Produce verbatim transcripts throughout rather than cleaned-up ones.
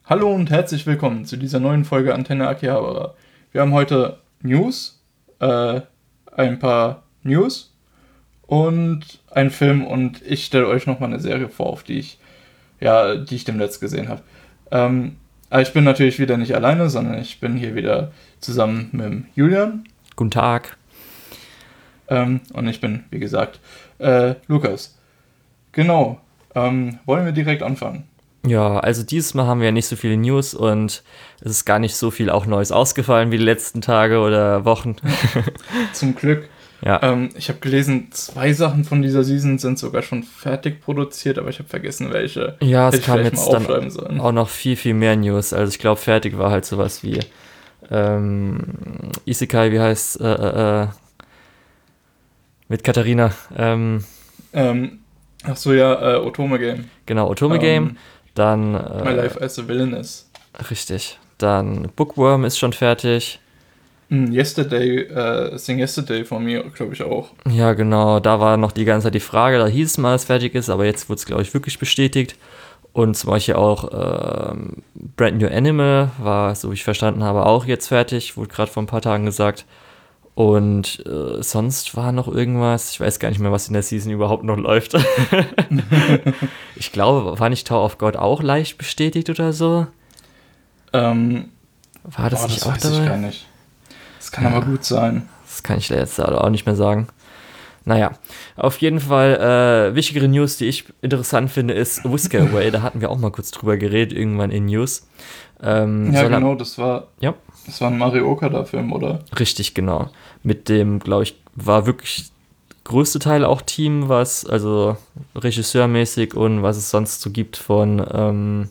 Hallo und herzlich willkommen zu dieser neuen Folge Antenne Akihabara. Wir haben heute News, äh, ein paar News und einen Film und ich stelle euch nochmal eine Serie vor, auf die ich, ja, die ich demnächst gesehen habe. Ähm, aber ich bin natürlich wieder nicht alleine, sondern ich bin hier wieder zusammen mit dem Julian. Guten Tag. Ähm, und ich bin, wie gesagt, äh, Lukas. Genau, ähm, wollen wir direkt anfangen? Ja, also dieses Mal haben wir ja nicht so viele News und es ist gar nicht so viel auch Neues ausgefallen wie die letzten Tage oder Wochen. Zum Glück. Ja. Ähm, ich habe gelesen, zwei Sachen von dieser Season sind sogar schon fertig produziert, aber ich habe vergessen, welche. Ja, Hätte es ich kam vielleicht jetzt mal dann aufschreiben sollen. auch noch viel, viel mehr News. Also ich glaube, fertig war halt sowas wie ähm, Isekai, wie heißt äh, äh, äh, mit Katharina. Ähm, Ähm, ach so, ja, äh, Otome Game. genau, Otome Ähm, Game. Dann My äh, Life as a Villainess. richtig. Dann Bookworm ist schon fertig. Mm, Yesterday, äh, Sing Yesterday von mir, glaube ich auch. Ja, genau, da war noch die ganze Zeit die Frage, da hieß es mal, dass es fertig ist, aber jetzt wurde es, glaube ich, wirklich bestätigt. Und zum Beispiel auch ähm, Brand New Animal war, so wie ich verstanden habe, auch jetzt fertig, wurde gerade vor ein paar Tagen gesagt. Und äh, sonst war noch irgendwas, ich weiß gar nicht mehr, was in der Season überhaupt noch läuft. Ich glaube, war nicht Tower of God auch leicht bestätigt oder so? Ähm, War das boah, nicht das auch weiß dabei? ich gar nicht. Das kann Ja. aber gut sein. Das kann ich jetzt auch nicht mehr sagen. Naja, auf jeden Fall äh, wichtigere News, die ich interessant finde, ist Whisker Away. Da hatten wir auch mal kurz drüber geredet, irgendwann in News. Ähm, Ja, soll er- genau, das war, Ja, das war ein Mario Okada-Film, oder? richtig, genau. Mit dem, glaube ich, war wirklich größte Teil auch Team, was, also regisseurmäßig und was es sonst so gibt von ähm,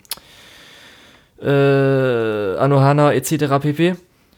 äh, Anohana et cetera pp.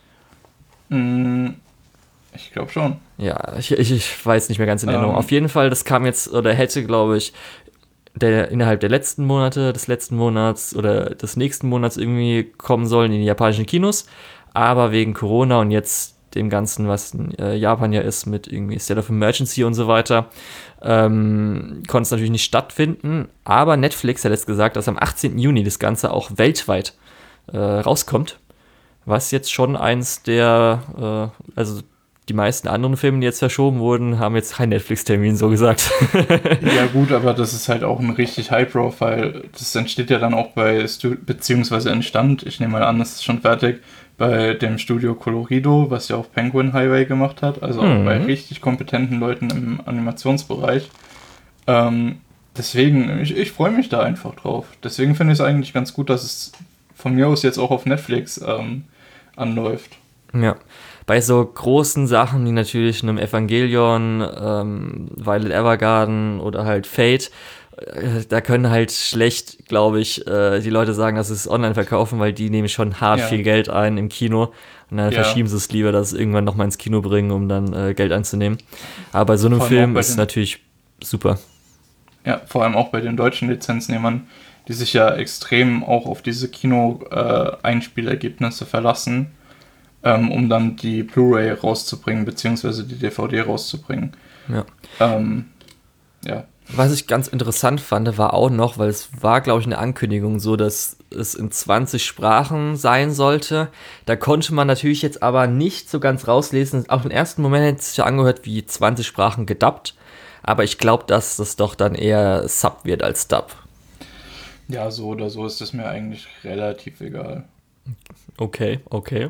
Mm, ich glaube schon. Ja, ich, ich, ich weiß nicht mehr ganz in Erinnerung. Ähm. Auf jeden Fall, das kam jetzt, oder hätte, glaube ich, der innerhalb der letzten Monate, des letzten Monats oder des nächsten Monats irgendwie kommen sollen in die japanischen Kinos. Aber wegen Corona und jetzt dem Ganzen, was in äh, Japan ja ist, mit irgendwie State of Emergency und so weiter, ähm, konnte es natürlich nicht stattfinden. Aber Netflix hat jetzt gesagt, dass am achtzehnten Juni das Ganze auch weltweit äh, rauskommt. Was jetzt schon eins der, äh, also die meisten anderen Filme, die jetzt verschoben wurden, haben jetzt keinen Netflix-Termin, so gesagt. Ja gut, aber das ist halt auch ein richtig High-Profile. Das entsteht ja dann auch bei, Stu- beziehungsweise entstand, ich nehme mal an, das ist schon fertig, bei dem Studio Colorido, was ja auch Penguin Highway gemacht hat, also auch Mhm. bei richtig kompetenten Leuten im Animationsbereich. Ähm, deswegen, ich, ich freue mich da einfach drauf. Deswegen finde ich es eigentlich ganz gut, dass es von mir aus jetzt auch auf Netflix ähm, anläuft. Ja, bei so großen Sachen wie natürlich einem Evangelion, ähm, Violet Evergarden oder halt Fate, äh, da können halt schlecht, glaube ich, äh, die Leute sagen, dass sie es online verkaufen, weil die nehmen schon hart Ja. viel Geld ein im Kino und dann Ja. verschieben sie es lieber, dass sie es irgendwann nochmal ins Kino bringen, um dann äh, Geld einzunehmen. Aber bei so einem Vor allem auch Film bei ist es den- natürlich super. Ja, vor allem auch bei den deutschen Lizenznehmern, die sich ja extrem auch auf diese Kino-Einspielergebnisse verlassen, ähm, um dann die Blu-ray rauszubringen, beziehungsweise die D V D rauszubringen. Ja. Ähm, ja. Was ich ganz interessant fand, war auch noch, weil es war, glaube ich, eine Ankündigung so, dass es in zwanzig Sprachen sein sollte. Da konnte man natürlich jetzt aber nicht so ganz rauslesen. Auf den ersten Moment hat es sich ja angehört wie zwanzig Sprachen gedubbt. Aber ich glaube, dass das doch dann eher Sub wird als Dub. Ja, so oder so ist es mir eigentlich relativ egal. Okay, okay.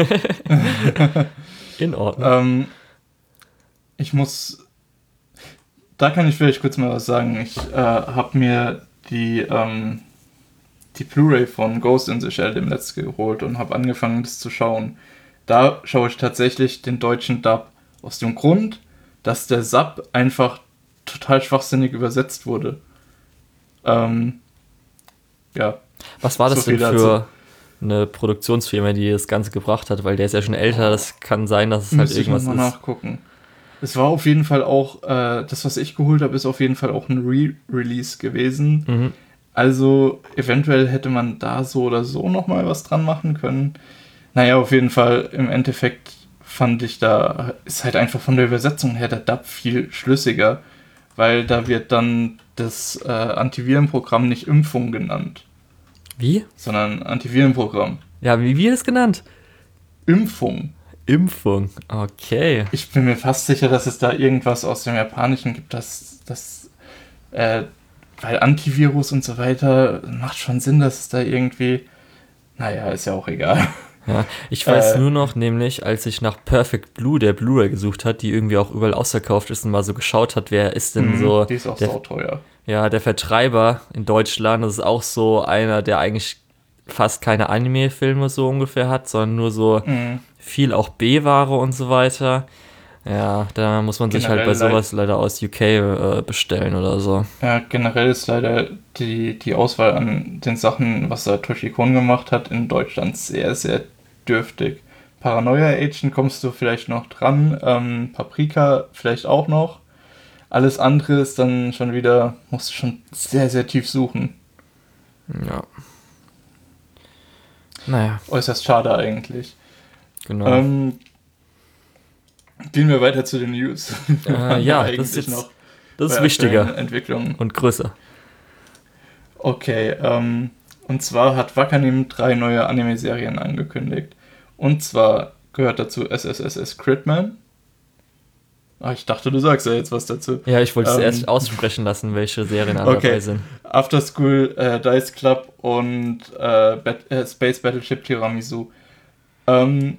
In Ordnung. Ähm, ich muss, da kann ich vielleicht kurz mal was sagen. Ich äh, habe mir die, ähm, die Blu-ray von Ghost in the Shell dem letzten geholt und habe angefangen, das zu schauen. Da schaue ich tatsächlich den deutschen Dub aus dem Grund, dass der Sub einfach total schwachsinnig übersetzt wurde. Ähm, ja. Was war das so viel denn dazu. für eine Produktionsfirma, die das Ganze gebracht hat? Weil der ist ja schon älter, das kann sein, dass es halt Müsste ich irgendwas nochmal ist. nachgucken. Es war auf jeden Fall auch, äh, das, was ich geholt habe, ist auf jeden Fall auch ein Re-Release gewesen. Mhm. Also eventuell hätte man da so oder so nochmal was dran machen können. Naja, auf jeden Fall im Endeffekt fand ich da, ist halt einfach von der Übersetzung her der Dub viel schlüssiger, weil da wird dann das äh, Antivirenprogramm nicht Impfung genannt. Wie? Sondern Antivirenprogramm. Ja, wie wird es genannt? Impfung. Impfung, okay. Ich bin mir fast sicher, dass es da irgendwas aus dem Japanischen gibt, das, das äh, weil Antivirus und so weiter, macht schon Sinn, dass es da irgendwie, naja, ist ja auch egal. Ja, ich weiß Äh, nur noch, nämlich, als ich nach Perfect Blue, der Blu-ray gesucht hat, die irgendwie auch überall ausverkauft ist und mal so geschaut hat, wer ist denn so Die ist auch der, sauteuer. ja, der Vertreiber in Deutschland. Das ist auch so einer, der eigentlich fast keine Anime-Filme so ungefähr hat, sondern nur so Mhm. viel auch B-Ware und so weiter. Ja, da muss man sich halt bei Generell sowas leider aus U K äh, bestellen oder so. Ja, generell ist leider die, die Auswahl an den Sachen, was Satoshi Kon gemacht hat, in Deutschland sehr, sehr dürftig. Paranoia Agent kommst du vielleicht noch dran, ähm, Paprika vielleicht auch noch. Alles andere ist dann schon wieder, musst du schon sehr, sehr tief suchen. Ja. Naja, Äußerst schade eigentlich. genau. Ähm, gehen wir weiter zu den News. Wir Äh, waren ja, eigentlich das ist jetzt noch das ist bei wichtiger aktuellen Entwicklungen. und größer. Okay, ähm, und zwar hat Wakanim drei neue Anime-Serien angekündigt. Und zwar gehört dazu S S S S Critman. Ah, ich dachte, du sagst ja jetzt was dazu. Ja, ich wollte es Ähm, erst aussprechen lassen, welche Serien alle Okay. dabei sind. After School äh, Dice Club und äh, Bat äh, Space Battleship Tiramisu. Ähm,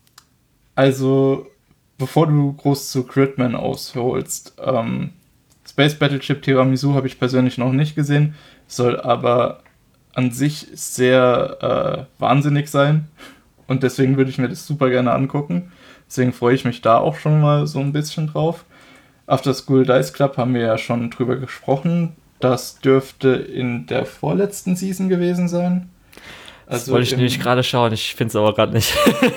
also, bevor du groß zu Critman ausholst, ähm, Space Battleship Tiramisu habe ich persönlich noch nicht gesehen, soll aber an sich sehr äh, wahnsinnig sein und deswegen würde ich mir das super gerne angucken. Deswegen freue ich mich da auch schon mal so ein bisschen drauf. After School Dice Club haben wir ja schon drüber gesprochen. Das dürfte in der vorletzten Season gewesen sein. Das wollte ich im- nämlich gerade schauen, ich finde es aber gerade nicht.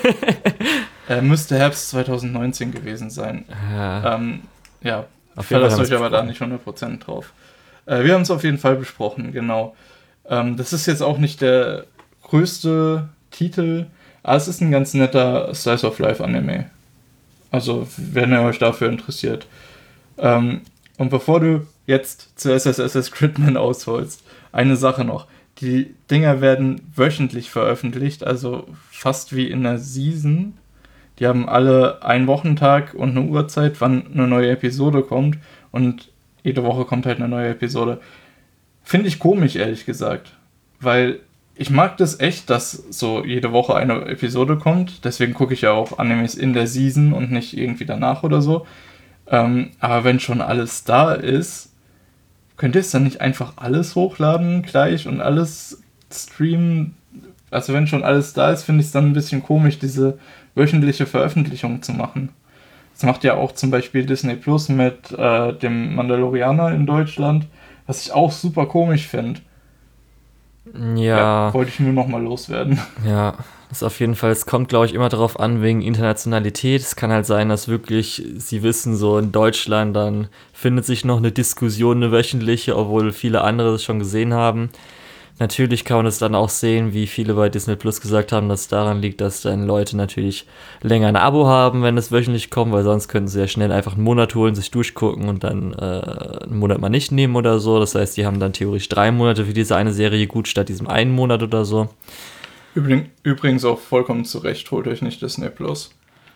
äh, müsste Herbst zwanzig neunzehn gewesen sein. Ja, Ähm, ja, auf jeden Fall verlasst haben euch wir es aber da besprochen. nicht hundert Prozent drauf. Äh, wir haben es auf jeden Fall besprochen, genau. Ähm, das ist jetzt auch nicht der größte Titel, aber es ist ein ganz netter Slice of Life Anime. Also, wenn ihr euch dafür interessiert. Ähm, und bevor du jetzt zu S S S S Critman ausholst, eine Sache noch. Die Dinger werden wöchentlich veröffentlicht, also fast wie in der Season. Die haben alle einen Wochentag und eine Uhrzeit, wann eine neue Episode kommt. Und jede Woche kommt halt eine neue Episode. Finde ich komisch, ehrlich gesagt. Weil ich mag das echt, dass so jede Woche eine Episode kommt. Deswegen gucke ich ja auch Animes in der Season und nicht irgendwie danach oder so. Ähm, aber wenn schon alles da ist, könnt ihr es dann nicht einfach alles hochladen gleich und alles streamen? Also wenn schon alles da ist, finde ich es dann ein bisschen komisch, diese wöchentliche Veröffentlichung zu machen. Das macht ja auch zum Beispiel Disney Plus mit äh, dem Mandalorianer in Deutschland, was ich auch super komisch finde. Ja, Wollte ich nur nochmal loswerden. ja, das ist auf jeden Fall, es kommt, glaube ich, immer darauf an, wegen Internationalität. Es kann halt sein, dass wirklich, sie wissen, so in Deutschland, dann findet sich noch eine Diskussion, eine wöchentliche, obwohl viele andere das schon gesehen haben. Natürlich kann man es dann auch sehen, wie viele bei Disney Plus gesagt haben, dass es daran liegt, dass dann Leute natürlich länger ein Abo haben, wenn es wöchentlich kommt, weil sonst könnten sie ja schnell einfach einen Monat holen, sich durchgucken und dann äh, einen Monat mal nicht nehmen oder so. Das heißt, die haben dann theoretisch drei Monate für diese eine Serie gut, statt diesem einen Monat oder so. Übrig, übrigens auch vollkommen zu Recht, holt euch nicht Disney Plus.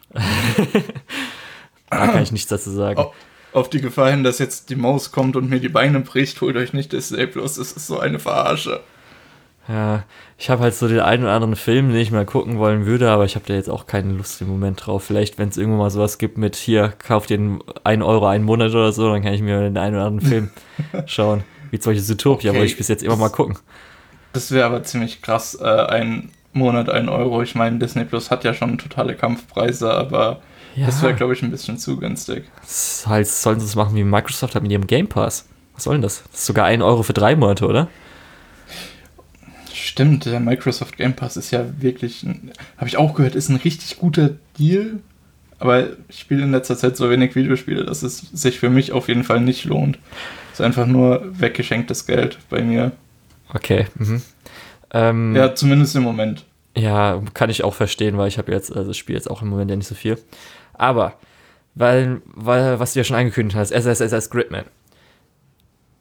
Da kann ich nichts dazu sagen. Oh. Auf die Gefahr hin, dass jetzt die Maus kommt und mir die Beine bricht, holt euch nicht Disney Plus. Das ist so eine Verarsche. Ja, ich habe halt so den einen oder anderen Film, den ich mal gucken wollen würde, aber ich habe da jetzt auch keine Lust im Moment drauf. Vielleicht, wenn es irgendwann mal sowas gibt mit, hier, kauft den einen Euro einen Monat oder so, dann kann ich mir den einen oder anderen Film schauen. Wie zum Beispiel Zootopia, Okay. wollte ich bis jetzt immer mal gucken. Das wäre aber ziemlich krass, äh, ein Monat ein Euro. Ich meine, Disney Plus hat ja schon totale Kampfpreise, aber Ja, das wäre, glaube ich, ein bisschen zu günstig. das heißt, sollen sie es machen wie Microsoft hat mit ihrem Game Pass. Was soll denn das? Das ist sogar ein Euro für drei Monate, oder? Stimmt, der Microsoft Game Pass ist ja wirklich, habe ich auch gehört, ist ein richtig guter Deal. Aber ich spiele in letzter Zeit so wenig Videospiele, dass es sich für mich auf jeden Fall nicht lohnt. Es ist einfach nur weggeschenktes Geld bei mir. Okay. Mhm. Ähm, Ja, zumindest im Moment. Ja, kann ich auch verstehen, weil ich habe jetzt, also spiele jetzt auch im Moment ja nicht so viel. Aber, weil, weil, was du ja schon angekündigt hast, S S S S Gridman.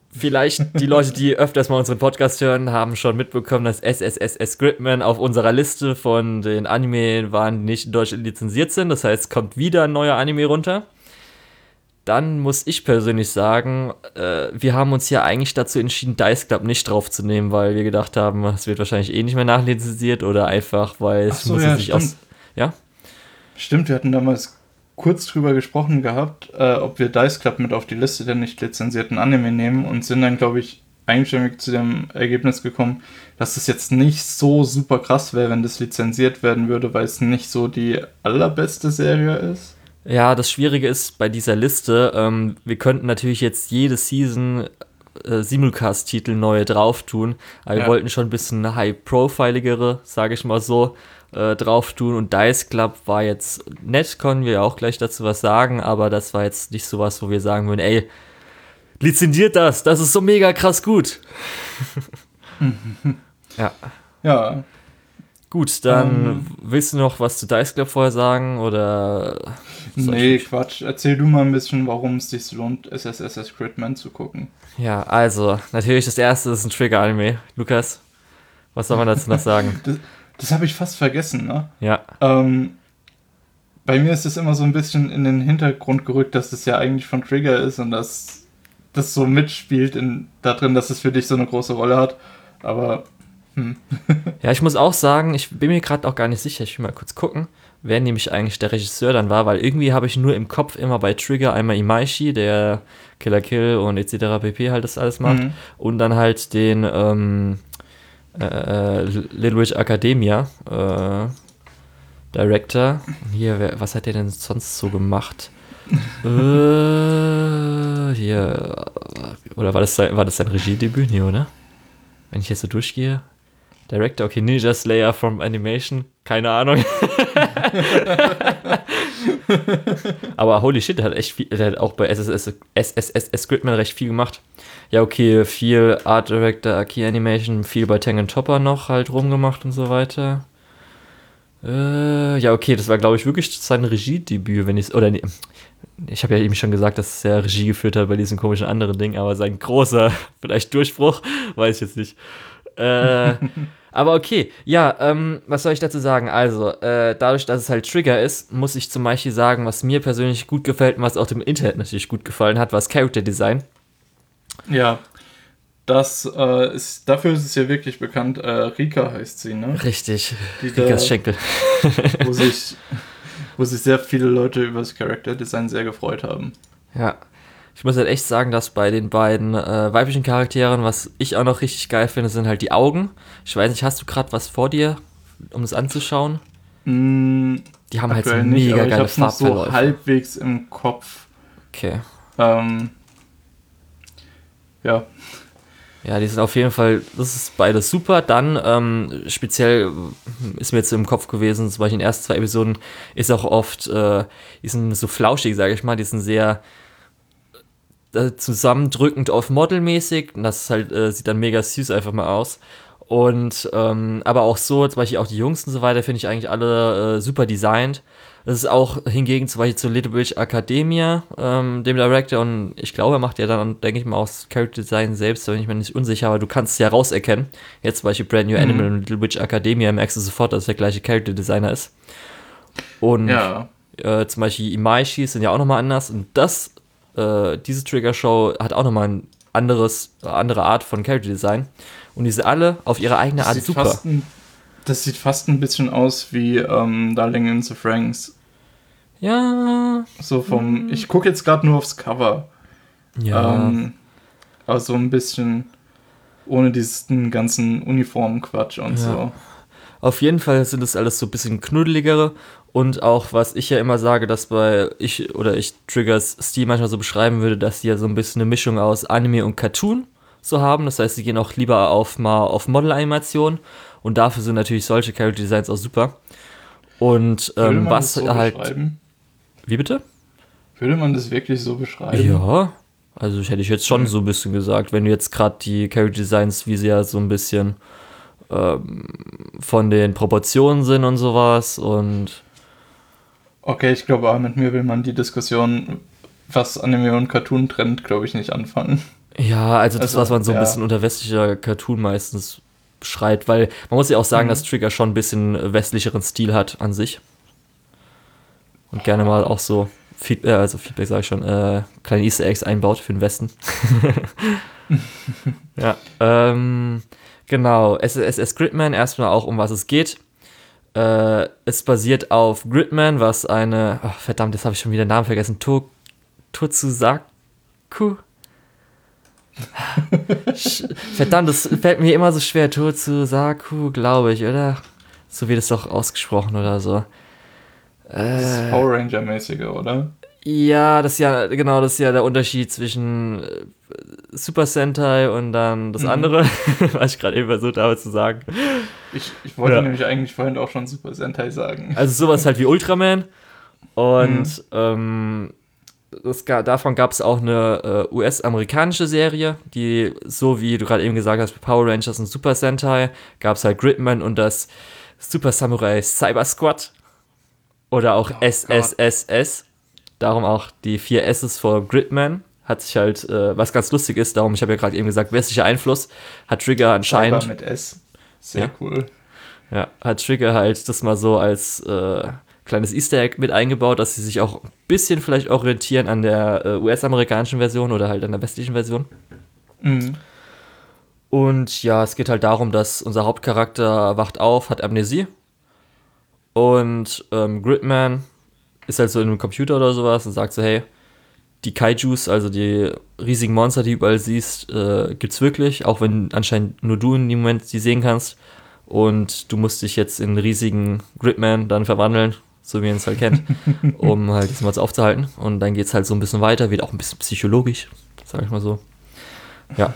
Vielleicht die Leute, die öfters mal unseren Podcast hören, haben schon mitbekommen, dass S S S S Gridman auf unserer Liste von den Anime waren, die nicht in Deutschland lizenziert sind. Das heißt, kommt wieder ein neuer Anime runter. Dann muss ich persönlich sagen, äh, wir haben uns ja eigentlich dazu entschieden, Dice Club nicht draufzunehmen, weil wir gedacht haben, es wird wahrscheinlich eh nicht mehr nachlizenziert oder einfach, weil es Ach so, muss ja, sich stimmt. aus... Ja? Stimmt, wir hatten damals kurz drüber gesprochen gehabt, äh, ob wir Dice Club mit auf die Liste der nicht lizenzierten Anime nehmen und sind dann, glaube ich, einstimmig zu dem Ergebnis gekommen, dass es jetzt nicht so super krass wäre, wenn das lizenziert werden würde, weil es nicht so die allerbeste Serie ist. Ja, das Schwierige ist bei dieser Liste, ähm, wir könnten natürlich jetzt jede Season äh, Simulcast-Titel neue drauf tun, aber wir Ja. wollten schon ein bisschen high-profiligere, sage ich mal so, äh, drauf tun und Dice Club war jetzt nett, können wir ja auch gleich dazu was sagen, aber das war jetzt nicht sowas, wo wir sagen würden, ey, lizenziert das, das ist so mega krass gut. Ja. Ja, Gut, dann Ähm. willst du noch was zu Dice Club vorher sagen oder... soll ich- nee, Quatsch. Erzähl du mal ein bisschen, warum es sich lohnt, S S S S Gridman zu gucken. Ja, also, natürlich das erste ist ein Trigger-Anime. Lukas, was soll man dazu noch sagen? Das, das habe ich fast vergessen, ne? Ja, Ähm, bei mir ist es immer so ein bisschen in den Hintergrund gerückt, dass es ja eigentlich von Trigger ist und dass das so mitspielt in, da drin, dass es für dich so eine große Rolle hat. Aber, hm. ja, ich muss auch sagen, ich bin mir gerade auch gar nicht sicher, ich will mal kurz gucken, wer nämlich eigentlich der Regisseur dann war, weil irgendwie habe ich nur im Kopf immer bei Trigger einmal Imaishi, der Killer Kill und et cetera pp. Halt das alles macht, Mhm. und dann halt den ähm, äh, Little Witch Academia äh, Director. Hier, wer, was hat der denn sonst so gemacht? äh, hier, oder war das sein, war das sein Regiedebüt? Nee, oder? Wenn ich jetzt so durchgehe. Director, okay, Ninja Slayer from Animation, keine Ahnung. Aber holy shit, der hat echt viel, der hat auch bei S S S S Gridman recht viel gemacht. Ja, okay, viel Art Director, Key Animation, viel bei Tengen Topper noch halt rumgemacht und so weiter. Äh, ja, okay, das war, glaube ich, wirklich sein Regiedebüt, wenn ich oder nee, ich habe ja eben schon gesagt, dass er Regie geführt hat bei diesem komischen anderen Ding, aber sein großer, vielleicht Durchbruch, weiß ich jetzt nicht. Äh, aber okay, ja, ähm, was soll ich dazu sagen? Also, äh, dadurch, dass es halt Trigger ist, muss ich zum Beispiel sagen, was mir persönlich gut gefällt und was auch dem Internet natürlich gut gefallen hat, war das Character Design. Ja, das äh, ist, dafür ist es ja wirklich bekannt. Äh, Rika heißt sie, ne? Richtig, Die Rikas da- Schenkel. wo sich, wo sich sehr viele Leute über das Character Design sehr gefreut haben. Ja, ich muss halt echt sagen, dass bei den beiden äh, weiblichen Charakteren, was ich auch noch richtig geil finde, sind halt die Augen. Ich weiß nicht, hast du gerade was vor dir, um es anzuschauen? Mm, Die haben halt so aktuell mega nicht, aber ich geile hab's noch so Farbverläufe. halbwegs im Kopf. Okay. Ähm, ja, Ja, die sind auf jeden Fall, das ist beides super. Dann ähm, speziell ist mir jetzt im Kopf gewesen, zum Beispiel in den ersten zwei Episoden, ist auch oft, äh, die sind so flauschig, sage ich mal, die sind sehr äh, zusammendrückend auf modelmäßig. Und das ist halt, äh, sieht dann mega süß einfach mal aus. Und ähm, aber auch so, zum Beispiel auch die Jungs und so weiter, finde ich eigentlich alle äh, super designt. Das ist auch hingegen zum Beispiel zu Little Witch Academia, ähm, dem Director, und ich glaube, er macht ja dann, denke ich mal, auch das Character Design selbst, da bin ich mir nicht unsicher, aber du kannst es ja rauserkennen. Jetzt zum Beispiel Brand New Mhm. Animal und Little Witch Academia merkst du sofort, dass es der gleiche Character Designer ist. Und ja. äh, zum Beispiel Imaishi sind ja auch nochmal anders, und das, äh, diese Trigger-Show hat auch nochmal ein anderes, andere Art von Character Design. Und die sind alle auf ihre eigene Das Art sieht, super. fast ein, das sieht fast ein bisschen aus wie ähm, Darling in the Franxx. Ja, So vom, ich gucke jetzt gerade nur aufs Cover. ja. Ähm, aber so ein bisschen ohne diesen ganzen Uniformquatsch und Ja. so. Auf jeden Fall sind es alles so ein bisschen knuddeligere, und auch, was ich ja immer sage, dass bei ich oder ich Triggers Stil manchmal so beschreiben würde, dass die ja so ein bisschen eine Mischung aus Anime und Cartoon so haben. Das heißt, sie gehen auch lieber auf mal auf Model-Animation, und dafür sind natürlich solche Character Designs auch super. Und Würde ähm, man was das so halt. beschreiben? Wie bitte? Würde man das wirklich so beschreiben? Ja, also ich hätte ich jetzt schon so ein bisschen gesagt, wenn du jetzt gerade die Character Designs, wie sie ja so ein bisschen ähm, von den Proportionen sind und sowas, und Okay, ich glaube, aber mit mir will man die Diskussion, was Anime und Cartoon trennt, glaube ich, nicht anfangen. Ja, also das, Also, was man so ein ja. bisschen unter westlicher Cartoon meistens beschreibt, weil man muss ja auch sagen, Mhm. dass Trigger schon ein bisschen westlicheren Stil hat an sich. Und gerne mal auch so Feed äh, also Feedback sage ich schon, äh, kleine Easter Eggs einbaut für den Westen. Ja, ähm, genau. S S S Gridman, erstmal auch um was es geht. Äh, es basiert auf Gridman, was eine, ach, verdammt, jetzt habe ich schon wieder den Namen vergessen, to Totsuzaku? Sch- Verdammt, das fällt mir immer so schwer. Totsuzaku, glaube ich, oder? So wird es doch ausgesprochen oder so. Das ist Äh, Power Ranger-mäßige, oder? ja, das ist ja, genau, das ist ja der Unterschied zwischen äh, Super Sentai und dann das Mhm. andere, was ich gerade eben versucht habe zu sagen. Ich, ich wollte Ja. nämlich eigentlich vorhin auch schon Super Sentai sagen. Also sowas halt wie Ultraman. Und Mhm. ähm, das, ga- davon gab es auch eine äh, U S-amerikanische Serie, die, so wie du gerade eben gesagt hast, bei Power Rangers und Super Sentai, gab es halt Gridman und das Super Samurai Cyber Squad. Oder auch Oh S S S S. Darum auch die vier S's vor Gridman. Hat sich halt, äh, was ganz lustig ist, darum, ich habe ja gerade eben gesagt, westlicher Einfluss, hat Trigger anscheinend. Cyber mit S. Sehr Ja. cool. Ja, hat Trigger halt das mal so als äh, kleines Easter Egg mit eingebaut, dass sie sich auch ein bisschen vielleicht orientieren an der äh, U S-amerikanischen Version oder halt an der westlichen Version. Mhm. Und ja, es geht halt darum, dass unser Hauptcharakter wacht auf, hat Amnesie. Und ähm, Gridman ist halt so in einem Computer oder sowas und sagt so, hey, die Kaijus, also die riesigen Monster, die du überall siehst, äh, gibt's wirklich, auch wenn anscheinend nur du in dem Moment die sehen kannst. Und du musst dich jetzt in einen riesigen Gridman dann verwandeln, so wie man es halt kennt, um halt das mal aufzuhalten. Und dann geht's halt so ein bisschen weiter, wird auch ein bisschen psychologisch, sag ich mal so. Ja.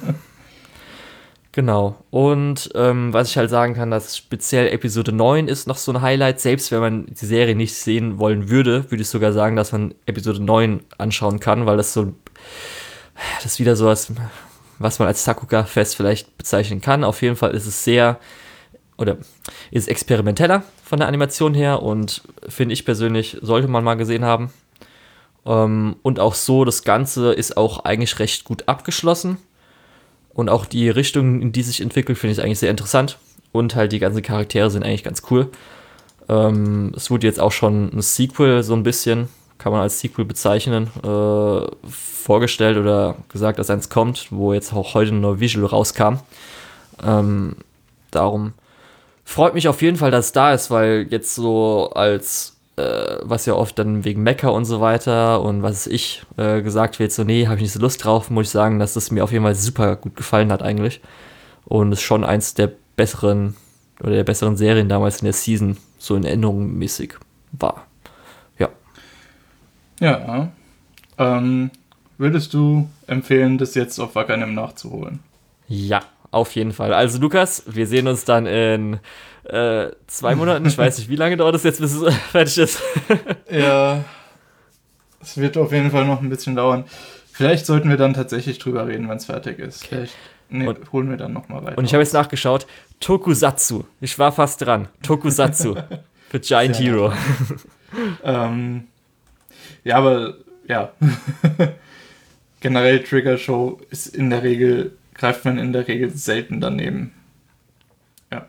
Genau. Und ähm, was ich halt sagen kann, dass speziell Episode neun ist noch so ein Highlight. Selbst wenn man die Serie nicht sehen wollen würde, würde ich sogar sagen, dass man Episode neun anschauen kann, weil das so, das ist wieder sowas, was man als Sakuga-Fest vielleicht bezeichnen kann. Auf jeden Fall ist es sehr, oder ist experimenteller von der Animation her und finde ich persönlich, sollte man mal gesehen haben. Ähm, und auch so, das Ganze ist auch eigentlich recht gut abgeschlossen. Und auch die Richtung, in die sich entwickelt, finde ich eigentlich sehr interessant. Und halt die ganzen Charaktere sind eigentlich ganz cool. Ähm, es wurde jetzt auch schon ein Sequel, so ein bisschen, kann man als Sequel bezeichnen, äh, vorgestellt oder gesagt, dass eins kommt, wo jetzt auch heute ein neues Visual rauskam. Ähm, darum freut mich auf jeden Fall, dass es da ist, weil jetzt so als, äh, was ja oft dann wegen Mecha und so weiter und was weiß ich äh, gesagt wird, so nee, habe ich nicht so Lust drauf, muss ich sagen, dass das mir auf jeden Fall super gut gefallen hat eigentlich. Und es schon eins der besseren oder der besseren Serien damals in der Season so in Erinnerung mäßig war. Ja. Ja. Ähm, würdest du empfehlen, das jetzt auf Wackernem nachzuholen? Ja, auf jeden Fall. Also Lukas, wir sehen uns dann in äh, zwei Monaten. Ich weiß nicht, wie lange dauert es jetzt, bis es fertig ist. Ja, es wird auf jeden Fall noch ein bisschen dauern. Vielleicht sollten wir dann tatsächlich drüber reden, wenn es fertig ist. Vielleicht nee, Und- holen wir dann nochmal weiter. Und ich habe jetzt nachgeschaut, Tokusatsu. Ich war fast dran. Tokusatzu. Für Giant Sehr Hero. Ähm, ja, aber ja. Generell Trigger Show ist in der Regel, greift man in der Regel selten daneben. Ja.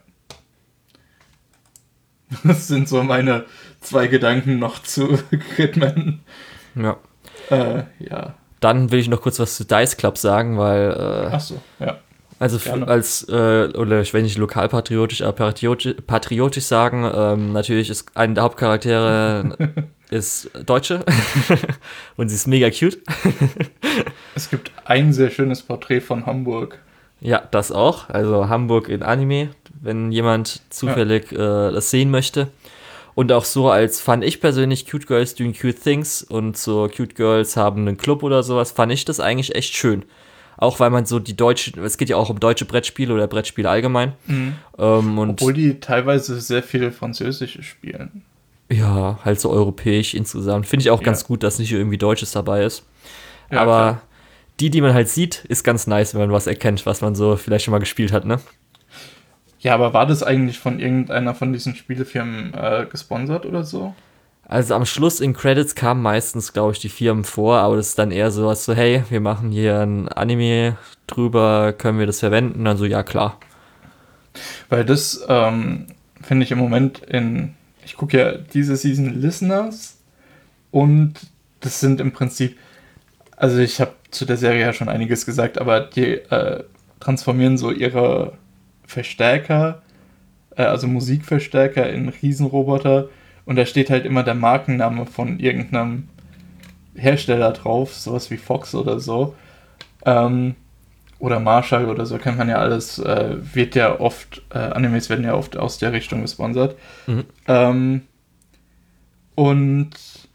Das sind so meine zwei Gedanken noch zu Gridman. Ja. Äh, ja. Dann will ich noch kurz was zu Dice Club sagen, weil, äh, Ach so, ja. also f- gerne. als, äh, oder ich will nicht lokalpatriotisch, aber patriotisch, patriotisch sagen, ähm, natürlich ist eine der Hauptcharaktere ist Deutsche und sie ist mega cute. Es gibt ein sehr schönes Porträt von Hamburg. Ja, das auch. Also Hamburg in Anime, wenn jemand zufällig äh, das sehen möchte. Und auch so als fand ich persönlich Cute Girls doing cute things und so Cute Girls haben einen Club oder sowas, fand ich das eigentlich echt schön. Auch weil man so die deutsche, es geht ja auch um deutsche Brettspiele oder Brettspiele allgemein. Mhm. Ähm, und Obwohl die teilweise sehr viel Französische spielen. ja, halt so europäisch insgesamt. Finde ich auch Ja. ganz gut, dass nicht irgendwie Deutsches dabei ist. Ja, Aber klar. die, die man halt sieht, ist ganz nice, wenn man was erkennt, was man so vielleicht schon mal gespielt hat, ne? Ja, aber war das eigentlich von irgendeiner von diesen Spielefirmen äh, gesponsert oder so? Also am Schluss in Credits kamen meistens, glaube ich, die Firmen vor, aber das ist dann eher so was so, hey, wir machen hier ein Anime drüber, können wir das verwenden? Und dann so, ja klar. Weil das ähm, finde ich im Moment in, ich gucke ja diese Season Listeners und das sind im Prinzip, also ich habe zu der Serie ja schon einiges gesagt, aber die äh, transformieren so ihre Verstärker, äh, also Musikverstärker in Riesenroboter und da steht halt immer der Markenname von irgendeinem Hersteller drauf, sowas wie Fox oder so. Ähm, oder Marshall oder so, kennt man ja alles, äh, wird ja oft, äh, Animes werden ja oft aus der Richtung gesponsert. Mhm. Ähm, und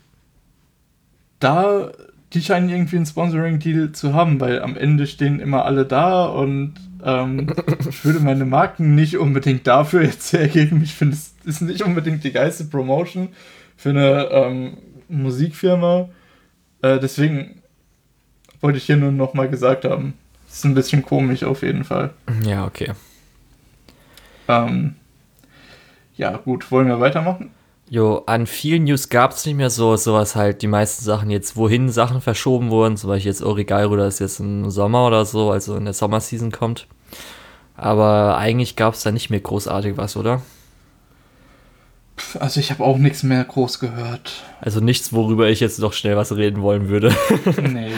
da, die scheinen irgendwie einen Sponsoring-Deal zu haben, weil am Ende stehen immer alle da und ähm, ich würde meine Marken nicht unbedingt dafür jetzt hergeben. Ich finde, es ist nicht unbedingt die geilste Promotion für eine ähm, Musikfirma. Äh, deswegen wollte ich hier nur noch mal gesagt haben. Das ist ein bisschen komisch auf jeden Fall. Ja, okay. Ähm, ja, gut, wollen wir weitermachen? Jo, an vielen News gab es nicht mehr so, sowas halt, die meisten Sachen jetzt, wohin Sachen verschoben wurden, zum Beispiel jetzt Origairo, das jetzt im Sommer oder so, also in der Sommerseason kommt. Aber eigentlich gab es da nicht mehr großartig was, oder? Also ich habe auch nichts mehr groß gehört. Also nichts, worüber ich jetzt noch schnell was reden wollen würde. Nee.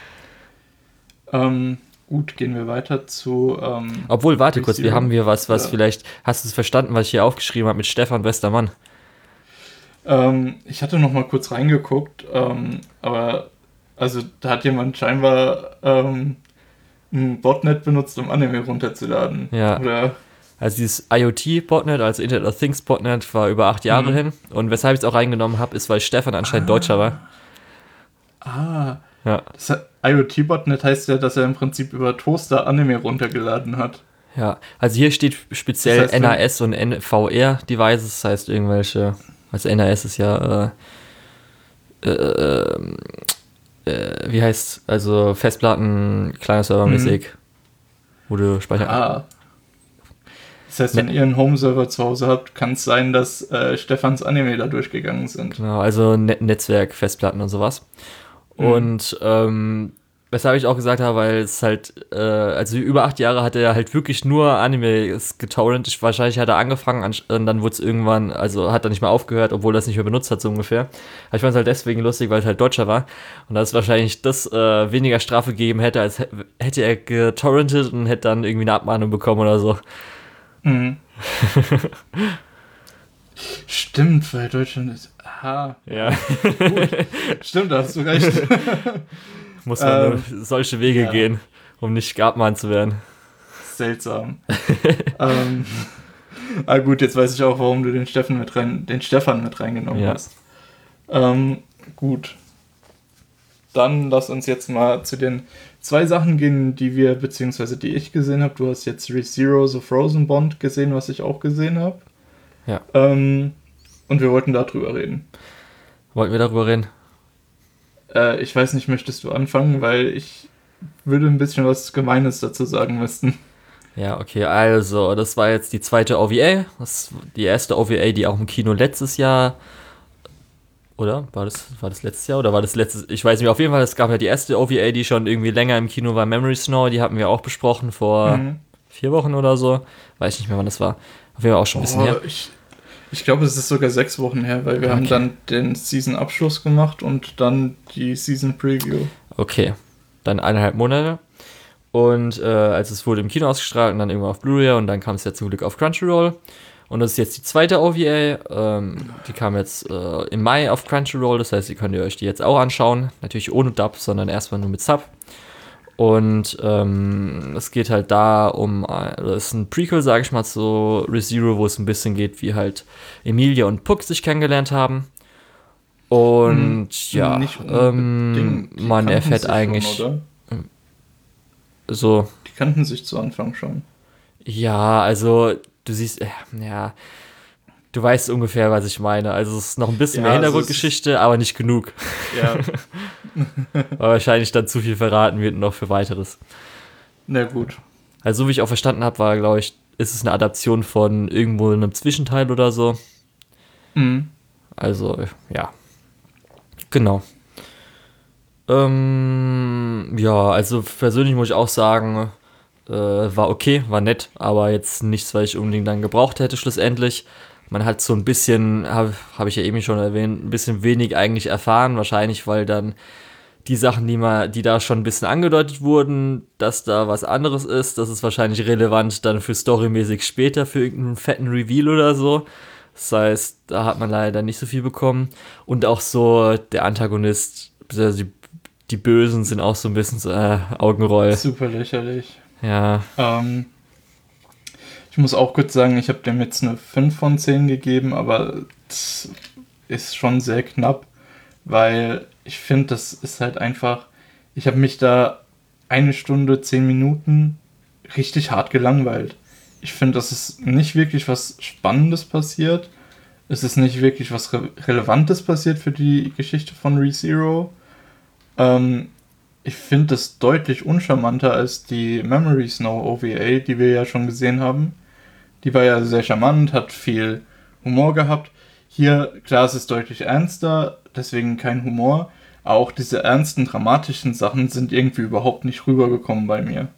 ähm, gut, gehen wir weiter zu... Ähm, Obwohl, warte kurz, wir haben hier was, was ja. vielleicht, hast du es verstanden, was ich hier aufgeschrieben habe mit Stefan Westermann? Ähm, ich hatte noch mal kurz reingeguckt, ähm, aber also da hat jemand scheinbar ähm, ein Botnet benutzt, um Anime runterzuladen. Ja. Oder Also dieses IoT-Botnet, also Internet of Things Botnet, war über acht Jahre Mhm. hin. Und weshalb ich es auch reingenommen habe, ist, weil Stefan anscheinend Deutscher war. Ah, Ja. das hat- IoT-Botnet heißt ja, dass er im Prinzip über Toaster Anime runtergeladen hat. Ja, also hier steht speziell Das heißt, wenn- N A S und N V R-Devices, das heißt irgendwelche, also N A S ist ja, äh, äh, äh, wie heißt, also Festplatten, kleiner Servermäßig, wo du Speicher... Ah. Das heißt, wenn ihr einen Home-Server zu Hause habt, kann es sein, dass äh, Stefans Anime da durchgegangen sind. Genau, also Net Netzwerk, Festplatten und sowas. Mhm. Und ähm, weshalb ich auch gesagt habe, weil es halt, äh, also über acht Jahre hat er halt wirklich nur Animes getorrent. Ich, wahrscheinlich hat er angefangen ansch- und dann wurde es irgendwann, also hat er nicht mehr aufgehört, obwohl er es nicht mehr benutzt hat, so ungefähr. Aber ich fand es halt deswegen lustig, weil es halt Deutscher war. Und dass es wahrscheinlich das äh, weniger Strafe gegeben hätte, als hä- hätte er getorrentet und hätte dann irgendwie eine Abmahnung bekommen oder so. Mhm. Stimmt, weil Deutschland ist. Aha. Ja. Stimmt, da hast du recht. Muss man Ähm, nur solche Wege ja. gehen, um nicht geabmahnt zu werden. Seltsam. ähm, ah gut, jetzt weiß ich auch, warum du den Stefan mit rein, den Stefan mit reingenommen Ja. hast. Ähm, gut. Dann lass uns jetzt mal zu den zwei Sachen gehen, die wir, beziehungsweise die ich gesehen habe. Du hast jetzt ReZero The Frozen Bond gesehen, was ich auch gesehen habe. Ja. Ähm, und wir wollten darüber reden. Wollten wir darüber reden? Äh, ich weiß nicht, möchtest du anfangen, weil ich würde ein bisschen was Gemeines dazu sagen müssten. Ja, okay, also, das war jetzt die zweite O V A. Das die erste O V A, die auch im Kino letztes Jahr. Oder? War das, war das letztes Jahr? Oder war das letztes? Ich weiß nicht, auf jeden Fall, es gab ja die erste O V A, die schon irgendwie länger im Kino war, Memory Snow, die hatten wir auch besprochen vor Mhm. vier Wochen oder so. Weiß nicht mehr, wann das war. Auf jeden Fall auch schon ein bisschen Oh, her. ich ich glaube, es ist sogar sechs Wochen her, weil wir Okay. haben dann den Season-Abschluss gemacht und dann die Season-Preview. Okay, dann eineinhalb Monate. Und äh, also es wurde im Kino ausgestrahlt und dann irgendwann auf Blu-ray und dann kam es ja zum Glück auf Crunchyroll. Und das ist jetzt die zweite O V A. Ähm, die kam jetzt äh, im Mai auf Crunchyroll, das heißt, ihr könnt ihr euch die jetzt auch anschauen. Natürlich ohne Dub, sondern erstmal nur mit Sub. Und ähm, es geht halt da um, äh, das ist ein Prequel, sage ich mal, zu ReZero, wo es ein bisschen geht, wie halt Emilia und Puck sich kennengelernt haben. Und Hm, ja, nicht ähm, unbedingt. Die man kannten erfährt sich eigentlich Schon, oder? so, Die kannten sich zu Anfang schon. ja, also du siehst, äh, ja, du weißt ungefähr, was ich meine. Also es ist noch ein bisschen Ja, mehr also es Hintergrundgeschichte, aber nicht genug. Ja, Weil wahrscheinlich dann zu viel verraten wird noch für weiteres. na gut. Also so wie ich auch verstanden habe, war, glaube ich, ist es eine Adaption von irgendwo einem Zwischenteil oder so. Mhm. Also, ja. Genau. Ähm, ja, also persönlich muss ich auch sagen, äh, war okay, war nett, aber jetzt nichts, was ich unbedingt dann gebraucht hätte schlussendlich. Man hat so ein bisschen, habe hab ich ja eben schon erwähnt, ein bisschen wenig eigentlich erfahren, wahrscheinlich, weil dann die Sachen, die mal, die da schon ein bisschen angedeutet wurden, dass da was anderes ist, das ist wahrscheinlich relevant dann für storymäßig später, für irgendeinen fetten Reveal oder so. Das heißt, da hat man leider nicht so viel bekommen. Und auch so der Antagonist, also die, die Bösen sind auch so ein bisschen so, äh, Augenroll. Super lächerlich. Ja. Ähm, ich muss auch kurz sagen, ich habe dem jetzt eine fünf von zehn gegeben, aber das ist schon sehr knapp, weil ich finde, das ist halt einfach, ich habe mich da eine Stunde, zehn Minuten richtig hart gelangweilt. Ich finde, dass es nicht wirklich was Spannendes passiert. Es ist nicht wirklich was Re- Relevantes passiert für die Geschichte von ReZero. Ähm, ich finde das deutlich uncharmanter als die Memory Snow O V A, die wir ja schon gesehen haben. Die war ja sehr charmant, hat viel Humor gehabt. Hier, klar, es ist deutlich ernster, deswegen kein Humor. Aber auch diese ernsten, dramatischen Sachen sind irgendwie überhaupt nicht rübergekommen bei mir.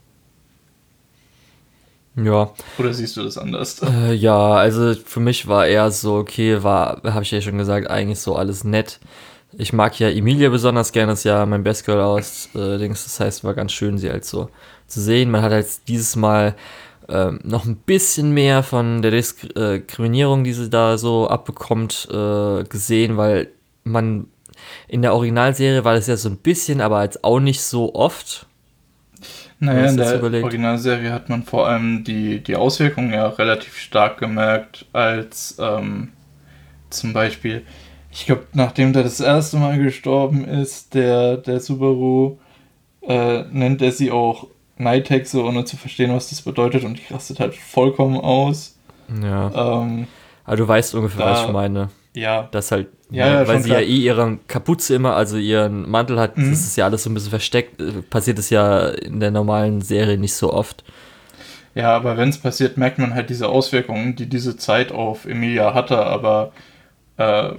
Ja. Oder siehst du das anders? Äh, ja, also für mich war eher so, okay, war, habe ich ja schon gesagt, eigentlich so alles nett. Ich mag ja Emilia besonders gerne, ist ja mein Best Girl aus äh, Dings, das heißt, war ganz schön, sie halt so zu sehen. Man hat halt dieses Mal ähm, noch ein bisschen mehr von der Diskriminierung, die sie da so abbekommt, äh, gesehen, weil man in der Originalserie war das ja so ein bisschen, aber jetzt auch nicht so oft. Naja, in der überlegt. Originalserie hat man vor allem die, die Auswirkungen ja relativ stark gemerkt, als ähm, zum Beispiel, ich glaube, nachdem der das erste Mal gestorben ist, der, der Subaru, äh, nennt er sie auch Nighthexe, ohne zu verstehen, was das bedeutet, und die rastet halt vollkommen aus. Ja. Ähm, Also du weißt ungefähr, da, was ich meine. Ja. Das halt, ja, ja, ja, weil schon sie klar. ja eh ihre Kapuze immer, also ihren Mantel hat, Mhm. das ist ja alles so ein bisschen versteckt. Äh, Passiert es ja in der normalen Serie nicht so oft. Ja, aber wenn es passiert, merkt man halt diese Auswirkungen, die diese Zeit auf Emilia hatte, aber äh,